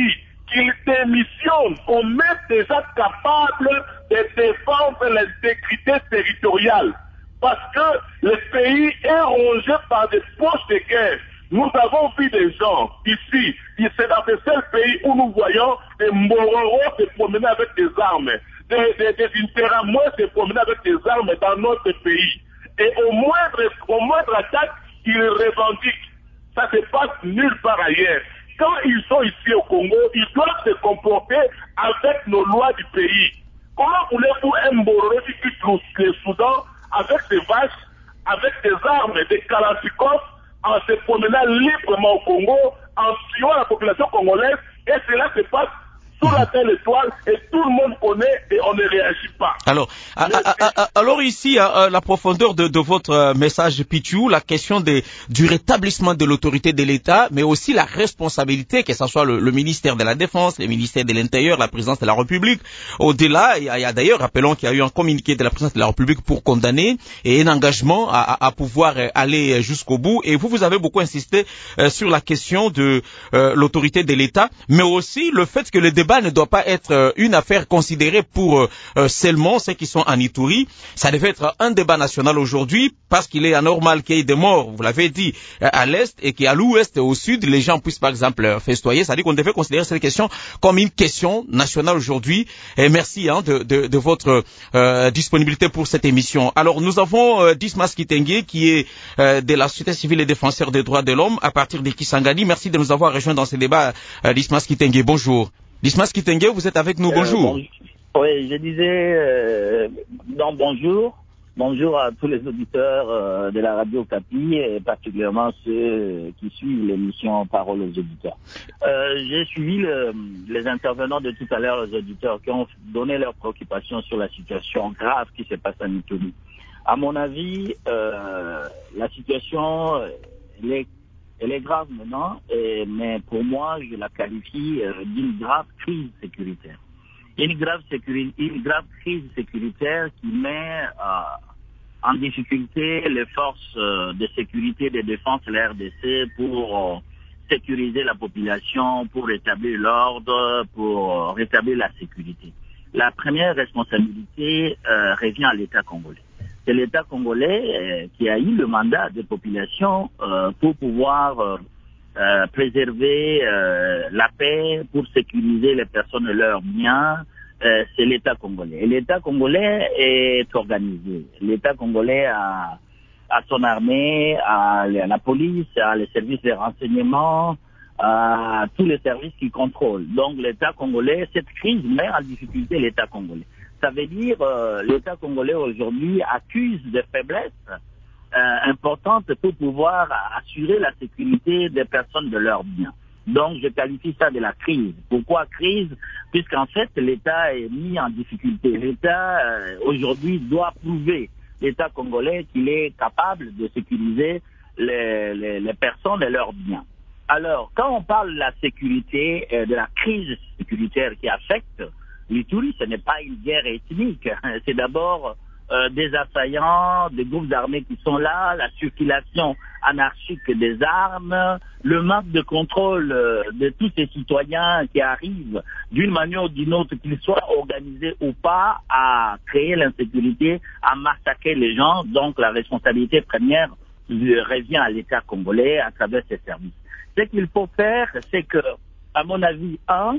qu'il démissionne, qu'on mette des gens capables de défendre l'intégrité territoriale. Parce que le pays est rongé par des poches de guerre. Nous avons vu des gens ici, c'est dans ce seul pays où nous voyons des Mbororo se promener avec des armes, des, des, des Interamois se promener avec des armes dans notre pays. Et au moindre, au moindre attaque, ils revendiquent. Ça se passe nulle part ailleurs. Quand ils sont ici au Congo, ils doivent se comporter avec nos lois du pays. Comment voulez-vous un Mbororo qui quitte le Soudan avec ses vaches, avec des armes, des kalachnikovs, en se promenant librement au Congo, en tuant la population congolaise, et cela se passe sous la telle étoile, et tout le monde connaît, et on ne réagit pas. Alors, a, a, a, alors ici, a, la profondeur de, de votre message, Pichou, la question des, du rétablissement de l'autorité de l'État, mais aussi la responsabilité, que ce soit le, le ministère de la Défense, le ministère de l'Intérieur, la présidence de la République. Au-delà, il y a, il y a d'ailleurs, rappelons qu'il y a eu un communiqué de la présidence de la République pour condamner et un engagement à, à, à pouvoir aller jusqu'au bout. Et vous, vous avez beaucoup insisté euh, sur la question de euh, l'autorité de l'État, mais aussi le fait que le débat ne doit pas être euh, une affaire considérée pour euh, seulement ceux qui sont en Ituri. Ça devait être un débat national aujourd'hui parce qu'il est anormal qu'il y ait des morts, vous l'avez dit, à l'est et qu'à l'ouest et au sud, les gens puissent par exemple festoyer. C'est-à-dire qu'on devait considérer cette question comme une question nationale aujourd'hui. Et merci hein, de, de, de votre euh, disponibilité pour cette émission. Alors nous avons euh, Dismas Kitenge qui est euh, de la société civile et défenseur des droits de l'homme à partir de Kisangani. Merci de nous avoir rejoints dans ce débat. Euh, Dismas Kitenge, bonjour. Dismas Kitenge, vous êtes avec nous, bonjour. Euh, bon, oui, je disais, euh, non, bonjour. Bonjour à tous les auditeurs euh, de la radio Capi et particulièrement ceux qui suivent l'émission Parole aux auditeurs. Euh, j'ai suivi le, les intervenants de tout à l'heure, les auditeurs qui ont donné leurs préoccupations sur la situation grave qui se passe en Ituri. À mon avis, euh, la situation, elle est Elle est grave maintenant, et, mais pour moi, je la qualifie euh, d'une grave crise sécuritaire. Une grave, sécuri- une grave crise sécuritaire qui met euh, en difficulté les forces euh, de sécurité, de défense, la R D C, pour euh, sécuriser la population, pour rétablir l'ordre, pour euh, rétablir la sécurité. La première responsabilité euh, revient à l'État congolais. C'est l'État congolais euh, qui a eu le mandat des populations euh, pour pouvoir euh, euh, préserver euh, la paix, pour sécuriser les personnes et leurs biens. Euh, c'est l'État congolais. Et l'État congolais est organisé. L'État congolais a, a son armée, a la police, a les services de renseignement, a tous les services qui contrôlent. Donc l'État congolais, cette crise met en difficulté l'État congolais. Ça veut dire euh, l'État congolais aujourd'hui accuse de faiblesses euh, importantes pour pouvoir assurer la sécurité des personnes de leurs biens. Donc je qualifie ça de la crise. Pourquoi crise? Puisqu'en fait l'État est mis en difficulté. L'État euh, aujourd'hui doit prouver, l'État congolais, qu'il est capable de sécuriser les, les, les personnes et leurs biens. Alors quand on parle de la sécurité, euh, de la crise sécuritaire qui affecte l'Ituri, ce n'est pas une guerre ethnique, c'est d'abord euh, des assaillants, des groupes armés qui sont là, la circulation anarchique des armes, le manque de contrôle euh, de tous ces citoyens qui arrivent d'une manière ou d'une autre, qu'ils soient organisés ou pas, à créer l'insécurité, à massacrer les gens. Donc la responsabilité première revient à l'État congolais à travers ses services. Ce qu'il faut faire, c'est que, à mon avis, un,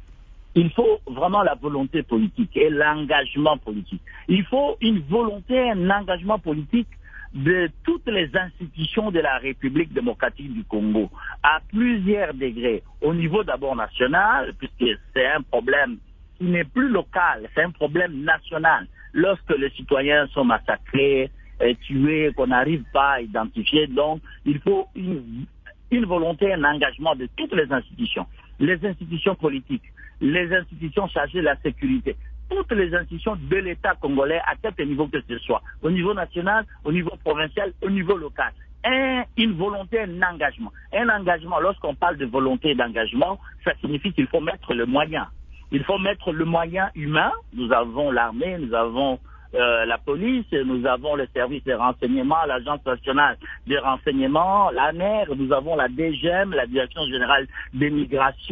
il faut vraiment la volonté politique et l'engagement politique. Il faut une volonté, un engagement politique de toutes les institutions de la République démocratique du Congo, à plusieurs degrés. Au niveau d'abord national, puisque c'est un problème qui n'est plus local, c'est un problème national. Lorsque les citoyens sont massacrés, tués, qu'on n'arrive pas à identifier, donc il faut une, une volonté, un engagement de toutes les institutions. Les institutions politiques, les institutions chargées de la sécurité, toutes les institutions de l'État congolais à quelque niveau que ce soit, au niveau national, au niveau provincial, au niveau local. Un, une volonté, un engagement. Un engagement, lorsqu'on parle de volonté et d'engagement, ça signifie qu'il faut mettre le moyen. Il faut mettre le moyen humain. Nous avons l'armée, nous avons euh, la police, nous avons le service de renseignement, l'Agence nationale des renseignements, l'A N E R, nous avons la D G M, la Direction générale des migrations,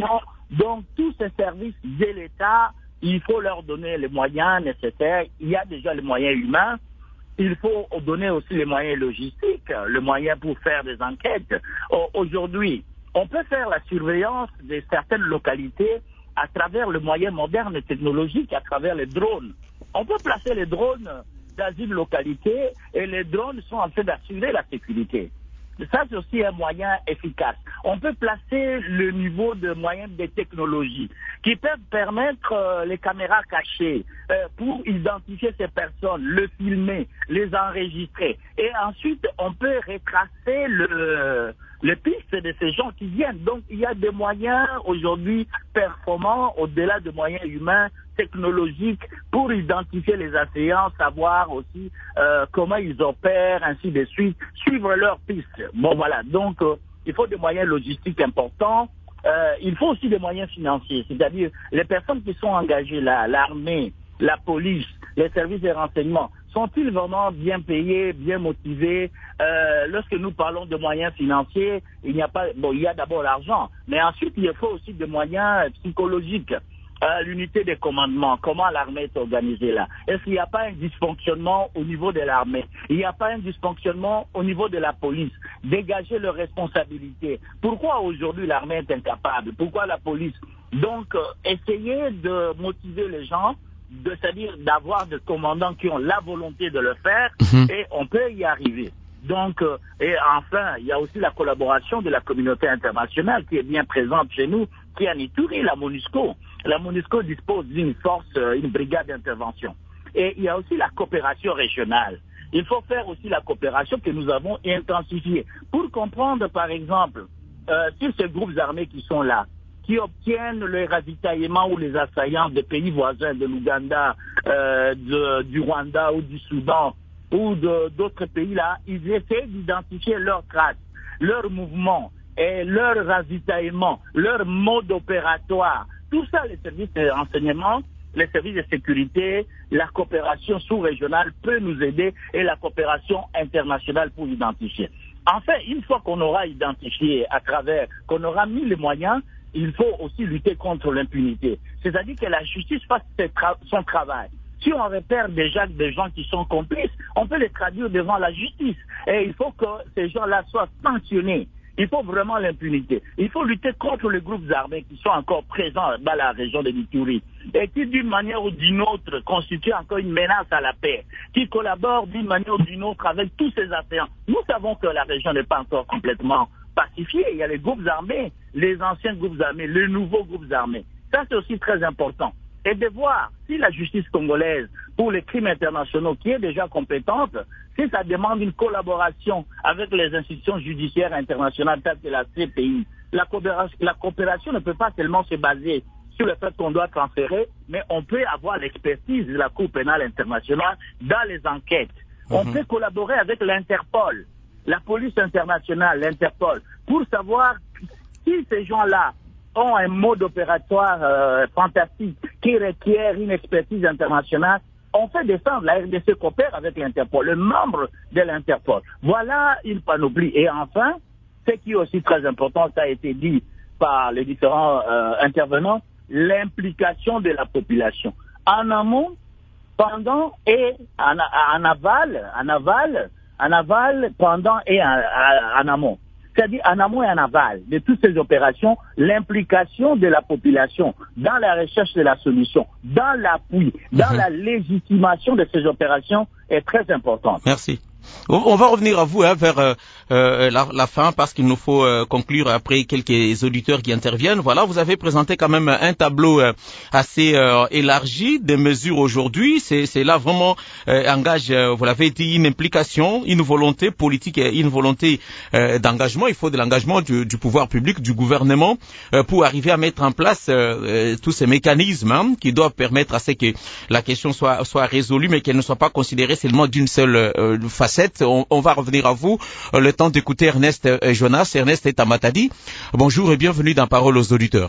Donc, tous ces services de l'État, il faut leur donner les moyens nécessaires. Il y a déjà les moyens humains. Il faut donner aussi les moyens logistiques, les moyens pour faire des enquêtes. Aujourd'hui, on peut faire la surveillance de certaines localités à travers le moyen moderne et technologique, à travers les drones. On peut placer les drones dans une localité et les drones sont en train d'assurer la sécurité. Ça, c'est aussi un moyen efficace. On peut placer le niveau de moyens de technologie qui peuvent permettre euh, les caméras cachées euh, pour identifier ces personnes, le filmer, les enregistrer. Et ensuite, on peut retracer le, les pistes de ces gens qui viennent. Donc, il y a des moyens aujourd'hui performants au-delà des moyens humains, technologiques, pour identifier les assaillants, savoir aussi euh, comment ils opèrent, ainsi de suite, suivre leurs pistes. Bon, voilà. Donc, euh, il faut des moyens logistiques importants. Euh, il faut aussi des moyens financiers, c'est-à-dire les personnes qui sont engagées là, l'armée, la police, les services de renseignement, sont-ils vraiment bien payés, bien motivés? euh, Lorsque nous parlons de moyens financiers, il n'y a pas, bon, il y a d'abord l'argent, mais ensuite il faut aussi des moyens psychologiques. Euh, l'unité de commandement, comment l'armée est organisée là? Est-ce qu'il n'y a pas un dysfonctionnement au niveau de l'armée? Il n'y a pas un dysfonctionnement au niveau de la police? Dégager leurs responsabilités. Pourquoi aujourd'hui l'armée est incapable? Pourquoi la police? Donc, euh, essayer de motiver les gens, de, c'est-à-dire d'avoir des commandants qui ont la volonté de le faire, mmh. et on peut y arriver. Donc, euh, et enfin, il y a aussi la collaboration de la communauté internationale qui est bien présente chez nous, qui est en Ituri, la MONUSCO. La MONUSCO dispose d'une force, euh, une brigade d'intervention. Et il y a aussi la coopération régionale. Il faut faire aussi la coopération que nous avons intensifiée. Pour comprendre, par exemple, euh, si ces groupes armés qui sont là, qui obtiennent le ravitaillement ou les assaillants des pays voisins, de l'Ouganda, euh, de, du Rwanda ou du Soudan, ou de, d'autres pays là, ils essaient d'identifier leurs traces, leurs mouvements, et leur ravitaillement, leur mode opératoire. Tout ça, les services de renseignement, les services de sécurité, la coopération sous-régionale peut nous aider, et la coopération internationale pour identifier. Enfin, une fois qu'on aura identifié à travers, qu'on aura mis les moyens, il faut aussi lutter contre l'impunité. C'est-à-dire que la justice fasse tra- son travail. Si on repère déjà des gens qui sont complices, on peut les traduire devant la justice. Et il faut que ces gens-là soient sanctionnés. Il faut vraiment l'impunité. Il faut lutter contre les groupes armés qui sont encore présents dans la région de l'Ituri et qui, d'une manière ou d'une autre, constituent encore une menace à la paix, qui collaborent d'une manière ou d'une autre avec tous ces assaillants. Nous savons que la région n'est pas encore complètement pacifiée. Il y a les groupes armés, les anciens groupes armés, les nouveaux groupes armés. Ça, c'est aussi très important. Et de voir si la justice congolaise pour les crimes internationaux, qui est déjà compétente, si ça demande une collaboration avec les institutions judiciaires internationales telles que la C P I. La coopération, la coopération ne peut pas seulement se baser sur le fait qu'on doit transférer, mais on peut avoir l'expertise de la Cour pénale internationale dans les enquêtes. Mm-hmm. On peut collaborer avec l'Interpol, la police internationale, l'Interpol, pour savoir si ces gens-là ont un mode opératoire euh, fantastique qui requiert une expertise internationale. On fait descendre, la R D C coopère avec l'Interpol, le membre de l'Interpol. Voilà une panoplie. Et enfin, ce qui est aussi très important, ça a été dit par les différents euh, intervenants, l'implication de la population. En amont, pendant et en, en aval, en aval, en aval, pendant et en, en amont. C'est-à-dire en amont et en aval de toutes ces opérations, l'implication de la population dans la recherche de la solution, dans l'appui, dans mmh. la légitimation de ces opérations est très importante. Merci. On va revenir à vous hein, vers euh, euh, la, la fin parce qu'il nous faut euh, conclure après quelques auditeurs qui interviennent. Voilà, vous avez présenté quand même un tableau euh, assez euh, élargi des mesures aujourd'hui. C'est, c'est là vraiment euh, engage, euh, vous l'avez dit, une implication, une volonté politique et une volonté euh, d'engagement. Il faut de l'engagement du, du pouvoir public, du gouvernement euh, pour arriver à mettre en place euh, tous ces mécanismes hein, qui doivent permettre à ce que la question soit, soit résolue mais qu'elle ne soit pas considérée seulement d'une seule euh, façon. On, on va revenir à vous. Le temps d'écouter Ernest et Jonas. Ernest est à Matadi. Bonjour et bienvenue dans Parole aux auditeurs.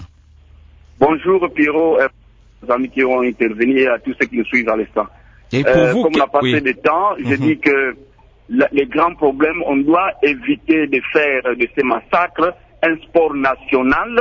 Bonjour Pierrot, aux amis qui ont intervenu et à tous ceux qui nous suivent à l'instant. Et pour euh, vous, comme on a passé oui. de temps, je mm-hmm. dis que la, les grands problèmes, on doit éviter de faire de ces massacres un sport national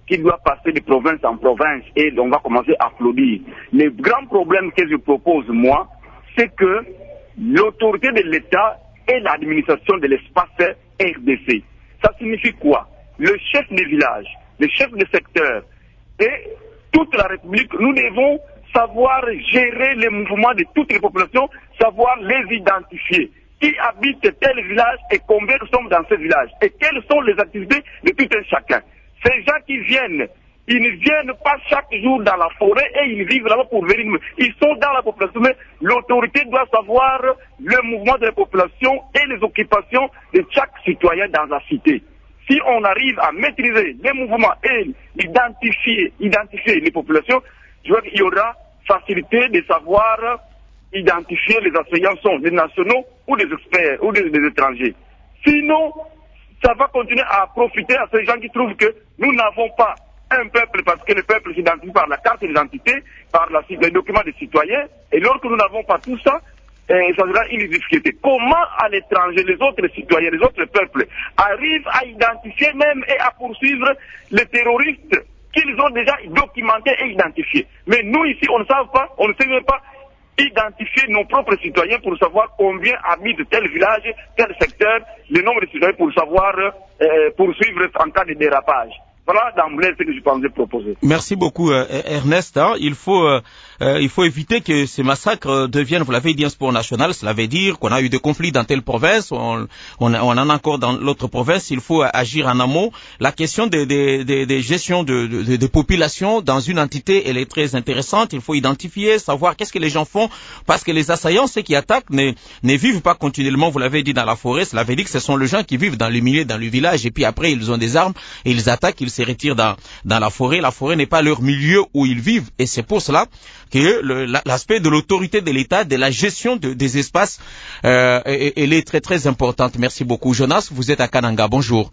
qui doit passer de province en province et on va commencer à applaudir. Le grand problème que je propose, moi, c'est que l'autorité de l'État et l'administration de l'espace R D C. Ça signifie quoi? Le chef de village, le chef de secteur et toute la République, nous devons savoir gérer les mouvements de toutes les populations, savoir les identifier. Qui habite tel village et combien nous sommes dans ce village et quelles sont les activités de tout un chacun. Ces gens qui viennent, ils ne viennent pas chaque jour dans la forêt et ils vivent là-bas pour venir. Ils sont dans la population, mais l'autorité doit savoir le mouvement de la population et les occupations de chaque citoyen dans la cité. Si on arrive à maîtriser les mouvements et identifier, identifier les populations, je vois qu'il y aura facilité de savoir identifier les enseignants sont des nationaux ou des experts ou des, des étrangers. Sinon, ça va continuer à profiter à ces gens qui trouvent que nous n'avons pas un peuple parce que le peuple s'identifie par la carte d'identité, par la, les documents des citoyens, et lorsque nous n'avons pas tout ça, eh, ça sera une difficulté. Comment à l'étranger, les autres citoyens, les autres peuples arrivent à identifier même et à poursuivre les terroristes qu'ils ont déjà documentés et identifiés. Mais nous ici, on ne sait pas, on ne sait même pas identifier nos propres citoyens pour savoir combien habitent tel village, tel secteur, le nombre de citoyens pour savoir euh, poursuivre en cas de dérapage. Voilà d'emblée ce que je pensais proposer. Merci beaucoup euh, Ernest. Hein. Il faut euh, euh, il faut éviter que ces massacres deviennent, vous l'avez dit, un sport national. Cela veut dire qu'on a eu des conflits dans telle province, on, on, on en a encore dans l'autre province. Il faut agir en amont. La question des de, de, de gestion de, de, de population dans une entité, elle est très intéressante. Il faut identifier, savoir qu'est-ce que les gens font, parce que les assaillants, ceux qui attaquent, ne, ne vivent pas continuellement, vous l'avez dit, dans la forêt. Cela veut dire que ce sont les gens qui vivent dans le milieu, dans le village, et puis après ils ont des armes et ils attaquent, ils se retirent dans, dans la forêt. La forêt n'est pas leur milieu où ils vivent, et c'est pour cela que le, l'aspect de l'autorité de l'État, de la gestion de, des espaces, euh, elle est très très importante. Merci beaucoup. Jonas, vous êtes à Kananga. Bonjour.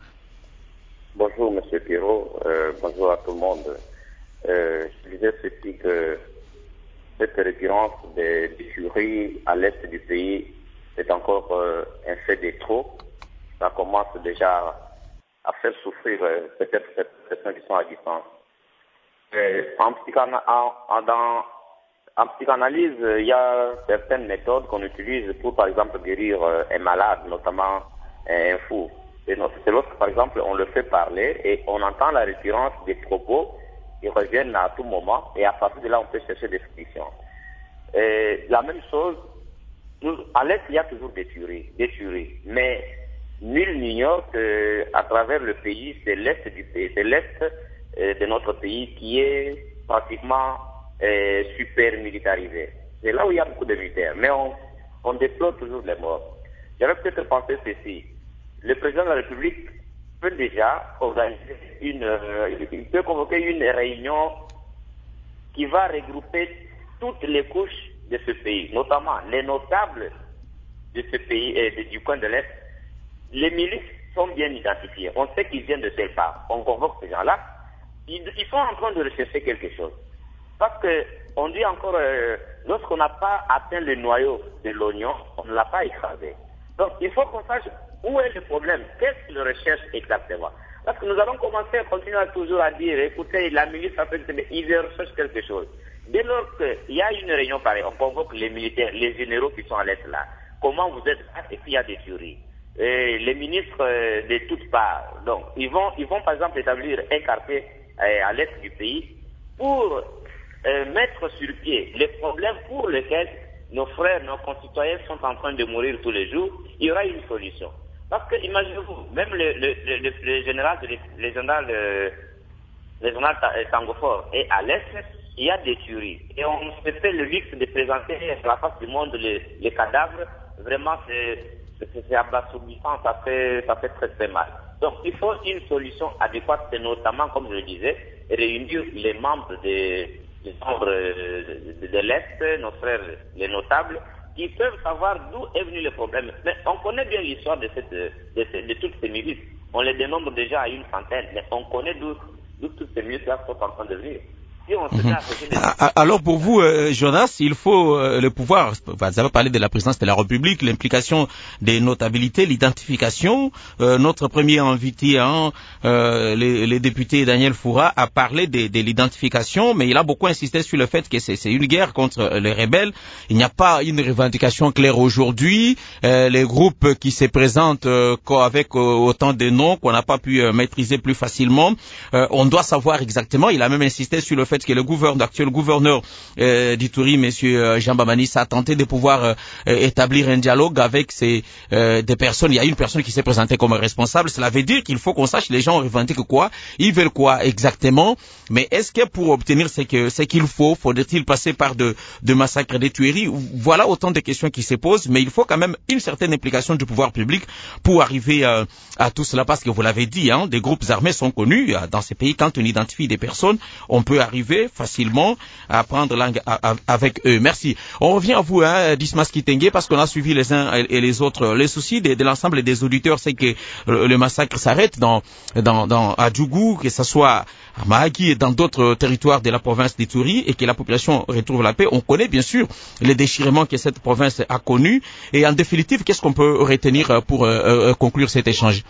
Bonjour Monsieur Pierrot, euh, bonjour à tout le monde. Euh, je disais ceci que cette récurrence des, des tueries à l'est du pays est encore euh, un fait de trop. Ça commence déjà à faire souffrir euh, peut-être ces personnes qui sont à distance. Euh, en, psychana- en, en, dans, en psychanalyse, il y a certaines méthodes qu'on utilise pour, par exemple, guérir euh, un malade, notamment un, un fou. Et non, c'est lorsque, par exemple, on le fait parler et on entend la récurrence des propos, ils reviennent à tout moment et à partir de là, on peut chercher des solutions. Et la même chose, nous, à l'Est, il y a toujours des tueries, des tueries, mais nul n'ignore qu'à travers le pays, c'est l'Est du pays, c'est l'Est euh, de notre pays qui est pratiquement euh, super militarisé. C'est là où il y a beaucoup de militaires, mais on, on déplore toujours les morts. J'avais peut-être pensé ceci. Le président de la République peut déjà organiser une, euh, il peut convoquer une réunion qui va regrouper toutes les couches de ce pays, notamment les notables de ce pays et de, du coin de l'Est. Les milices sont bien identifiés. On sait qu'ils viennent de telle part. On convoque ces gens-là. Ils, ils sont en train de rechercher quelque chose. Parce que on dit encore, euh, lorsqu'on n'a pas atteint le noyau de l'oignon, on ne l'a pas écrasé. Donc il faut qu'on sache où est le problème. Qu'est-ce qu'ils recherchent exactement? Parce que nous allons commencer à continuer à toujours à dire, écoutez, la milice a fait, mais ils recherchent quelque chose. Dès lors qu'il y a une réunion pareille, on convoque les militaires, les généraux qui sont à l'Est là. Comment vous êtes là? Et puis il y a des tueries. Et les ministres euh, de toutes parts. Donc, ils vont, ils vont par exemple établir un quartier euh, à l'est du pays pour euh, mettre sur pied les problèmes pour lesquels nos frères, nos concitoyens sont en train de mourir tous les jours. Il y aura une solution. Parce que, imaginez-vous, même le, le, le, le, le général, le, le général, le, le général Tangofor est à l'est, il y a des tueries. Et on se fait le luxe de présenter à la face du monde les, les cadavres. Vraiment, c'est c'est abasourdissant, ça fait, ça fait très très mal. Donc il faut une solution adéquate, c'est notamment, comme je le disais, réunir les membres des, les membres de, de, de l'Est, nos frères, les notables, qui peuvent savoir d'où est venu le problème. Mais on connaît bien l'histoire de, cette, de, de, de toutes ces milices. On les dénombre déjà à une centaine, mais on connaît d'où, d'où toutes ces milices-là sont en train de venir. si on se met à côté des... Alors pour vous, euh, Jonas, il faut euh, le pouvoir, vous avez parlé de la présidence de la République, l'implication des notabilités, l'identification. Euh, notre premier invité, hein, euh, le, le député Daniel Foura, a parlé de, de l'identification, mais il a beaucoup insisté sur le fait que c'est, c'est une guerre contre les rebelles. Il n'y a pas une revendication claire aujourd'hui. Euh, les groupes qui se présentent euh, avec euh, autant de noms qu'on n'a pas pu euh, maîtriser plus facilement, euh, on doit savoir exactement. Il a même insisté sur le fait que le gouverneur, l'actuel gouverneur euh, d'Ituri, monsieur Jean Bamanis, a tenté de pouvoir euh, établir un dialogue avec ces euh, des personnes. Il y a une personne qui s'est présentée comme responsable. Cela veut dire qu'il faut qu'on sache les gens revendiquent quoi, ils veulent quoi exactement. Mais est-ce que pour obtenir ce que ce qu'il faut, faudrait-il passer par de, de massacres, des tueries? Voilà autant de questions qui se posent. Mais il faut quand même une certaine implication du pouvoir public pour arriver euh, à tout cela, parce que vous l'avez dit, hein, des groupes armés sont connus euh, dans ces pays. Quand on identifie des personnes, on peut arriver facilement à prendre langue à, à, avec eux. Merci. On revient à vous, hein, Dismas Kitenge, parce qu'on a suivi les uns et les autres. Les soucis de, de l'ensemble des auditeurs, c'est que le, le massacre s'arrête dans, dans, dans, à Djougou, que ce soit à Mahagi et dans d'autres territoires de la province d'Ituri, et que la population retrouve la paix. On connaît bien sûr les déchirements que cette province a connus. Et en définitive, qu'est-ce qu'on peut retenir pour euh, euh, conclure cet échange?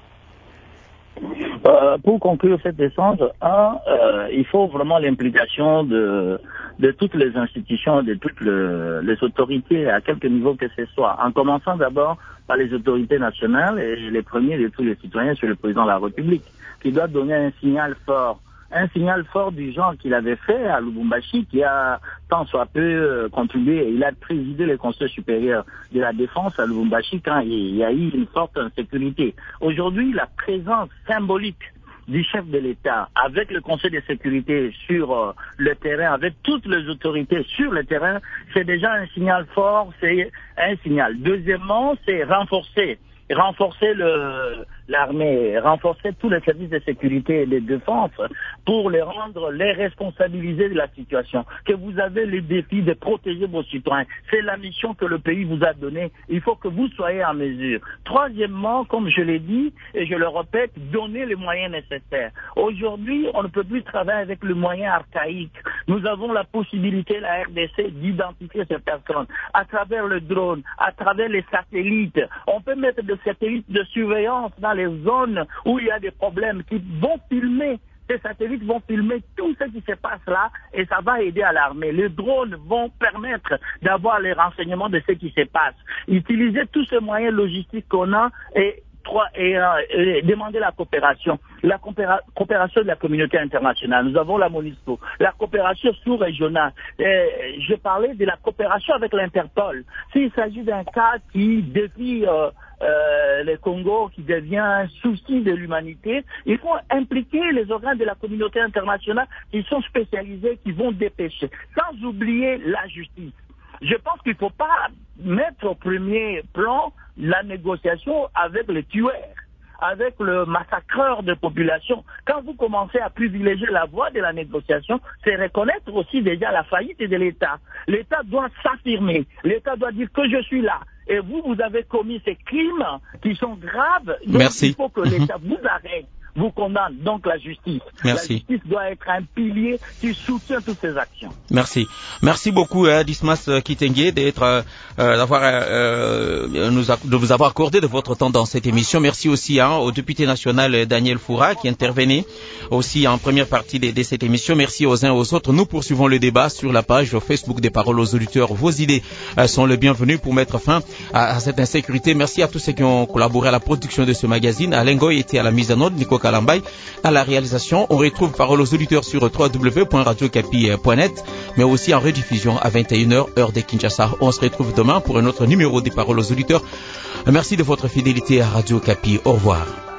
Euh, pour conclure cet échange, un, euh, il faut vraiment l'implication de, de toutes les institutions, de toutes le, les autorités, à quelque niveau que ce soit, en commençant d'abord par les autorités nationales, et les premiers de tous les citoyens, c'est le président de la République, qui doit donner un signal fort. Un signal fort du genre qu'il avait fait à Lubumbashi, qui a tant soit peu euh, contribué. Il a présidé le Conseil supérieur de la défense à Lubumbashi quand il y a eu une forte insécurité. Aujourd'hui, la présence symbolique du chef de l'État avec le Conseil de sécurité sur euh, le terrain, avec toutes les autorités sur le terrain, c'est déjà un signal fort, c'est un signal. Deuxièmement, c'est renforcer renforcer le, l'armée, renforcer tous les services de sécurité et de défense pour les rendre, les responsabiliser de la situation. Que vous avez le défi de protéger vos citoyens. C'est la mission que le pays vous a donnée. Il faut que vous soyez en mesure. Troisièmement, comme je l'ai dit, et je le répète, donner les moyens nécessaires. Aujourd'hui, on ne peut plus travailler avec le moyen archaïque. Nous avons la possibilité, la R D C, d'identifier ces personnes à travers le drone, à travers les satellites. On peut mettre des satellites de surveillance dans les zones où il y a des problèmes qui vont filmer. Ces satellites vont filmer tout ce qui se passe là et ça va aider à l'armée. Les drones vont permettre d'avoir les renseignements de ce qui se passe. Utiliser tous ces moyens logistiques qu'on a et Trois, et, euh, et demander la coopération, la coopéra- coopération de la communauté internationale. Nous avons la MONUSCO, la coopération sous-régionale. Et je parlais de la coopération avec l'Interpol. S'il s'agit d'un cas qui défie euh, euh, le Congo, qui devient un souci de l'humanité, il faut impliquer les organes de la communauté internationale qui sont spécialisés, qui vont dépêcher, sans oublier la justice. Je pense qu'il ne faut pas mettre au premier plan la négociation avec les tueurs, avec le massacreur de population. Quand vous commencez à privilégier la voie de la négociation, c'est reconnaître aussi déjà la faillite de l'État. L'État doit s'affirmer. L'État doit dire que je suis là. Et vous, vous avez commis ces crimes qui sont graves. Donc Merci. Il faut que l'État vous arrête, vous condamne. Donc la justice. Merci. La justice doit être un pilier qui soutient toutes ces actions. Merci. Merci beaucoup, hein, Dismas Kitenge, d'être, euh, d'avoir, euh, nous, de vous avoir accordé de votre temps dans cette émission. Merci aussi, hein, au député national Daniel Foura qui intervenait aussi en première partie de, de cette émission. Merci aux uns aux autres. Nous poursuivons le débat sur la page Facebook des Paroles aux auditeurs. Vos idées euh, sont les bienvenues pour mettre fin à, à cette insécurité. Merci à tous ceux qui ont collaboré à la production de ce magazine. Alain Goy était à la mise en onde, Nico Kalambay à la réalisation. On retrouve Paroles aux auditeurs sur w w w point radio capi point net, mais aussi en rediffusion à vingt et une heures, heure de Kinshasa. On se retrouve demain pour un autre numéro des Paroles aux auditeurs. Merci de votre fidélité à Radio Capi. Au revoir.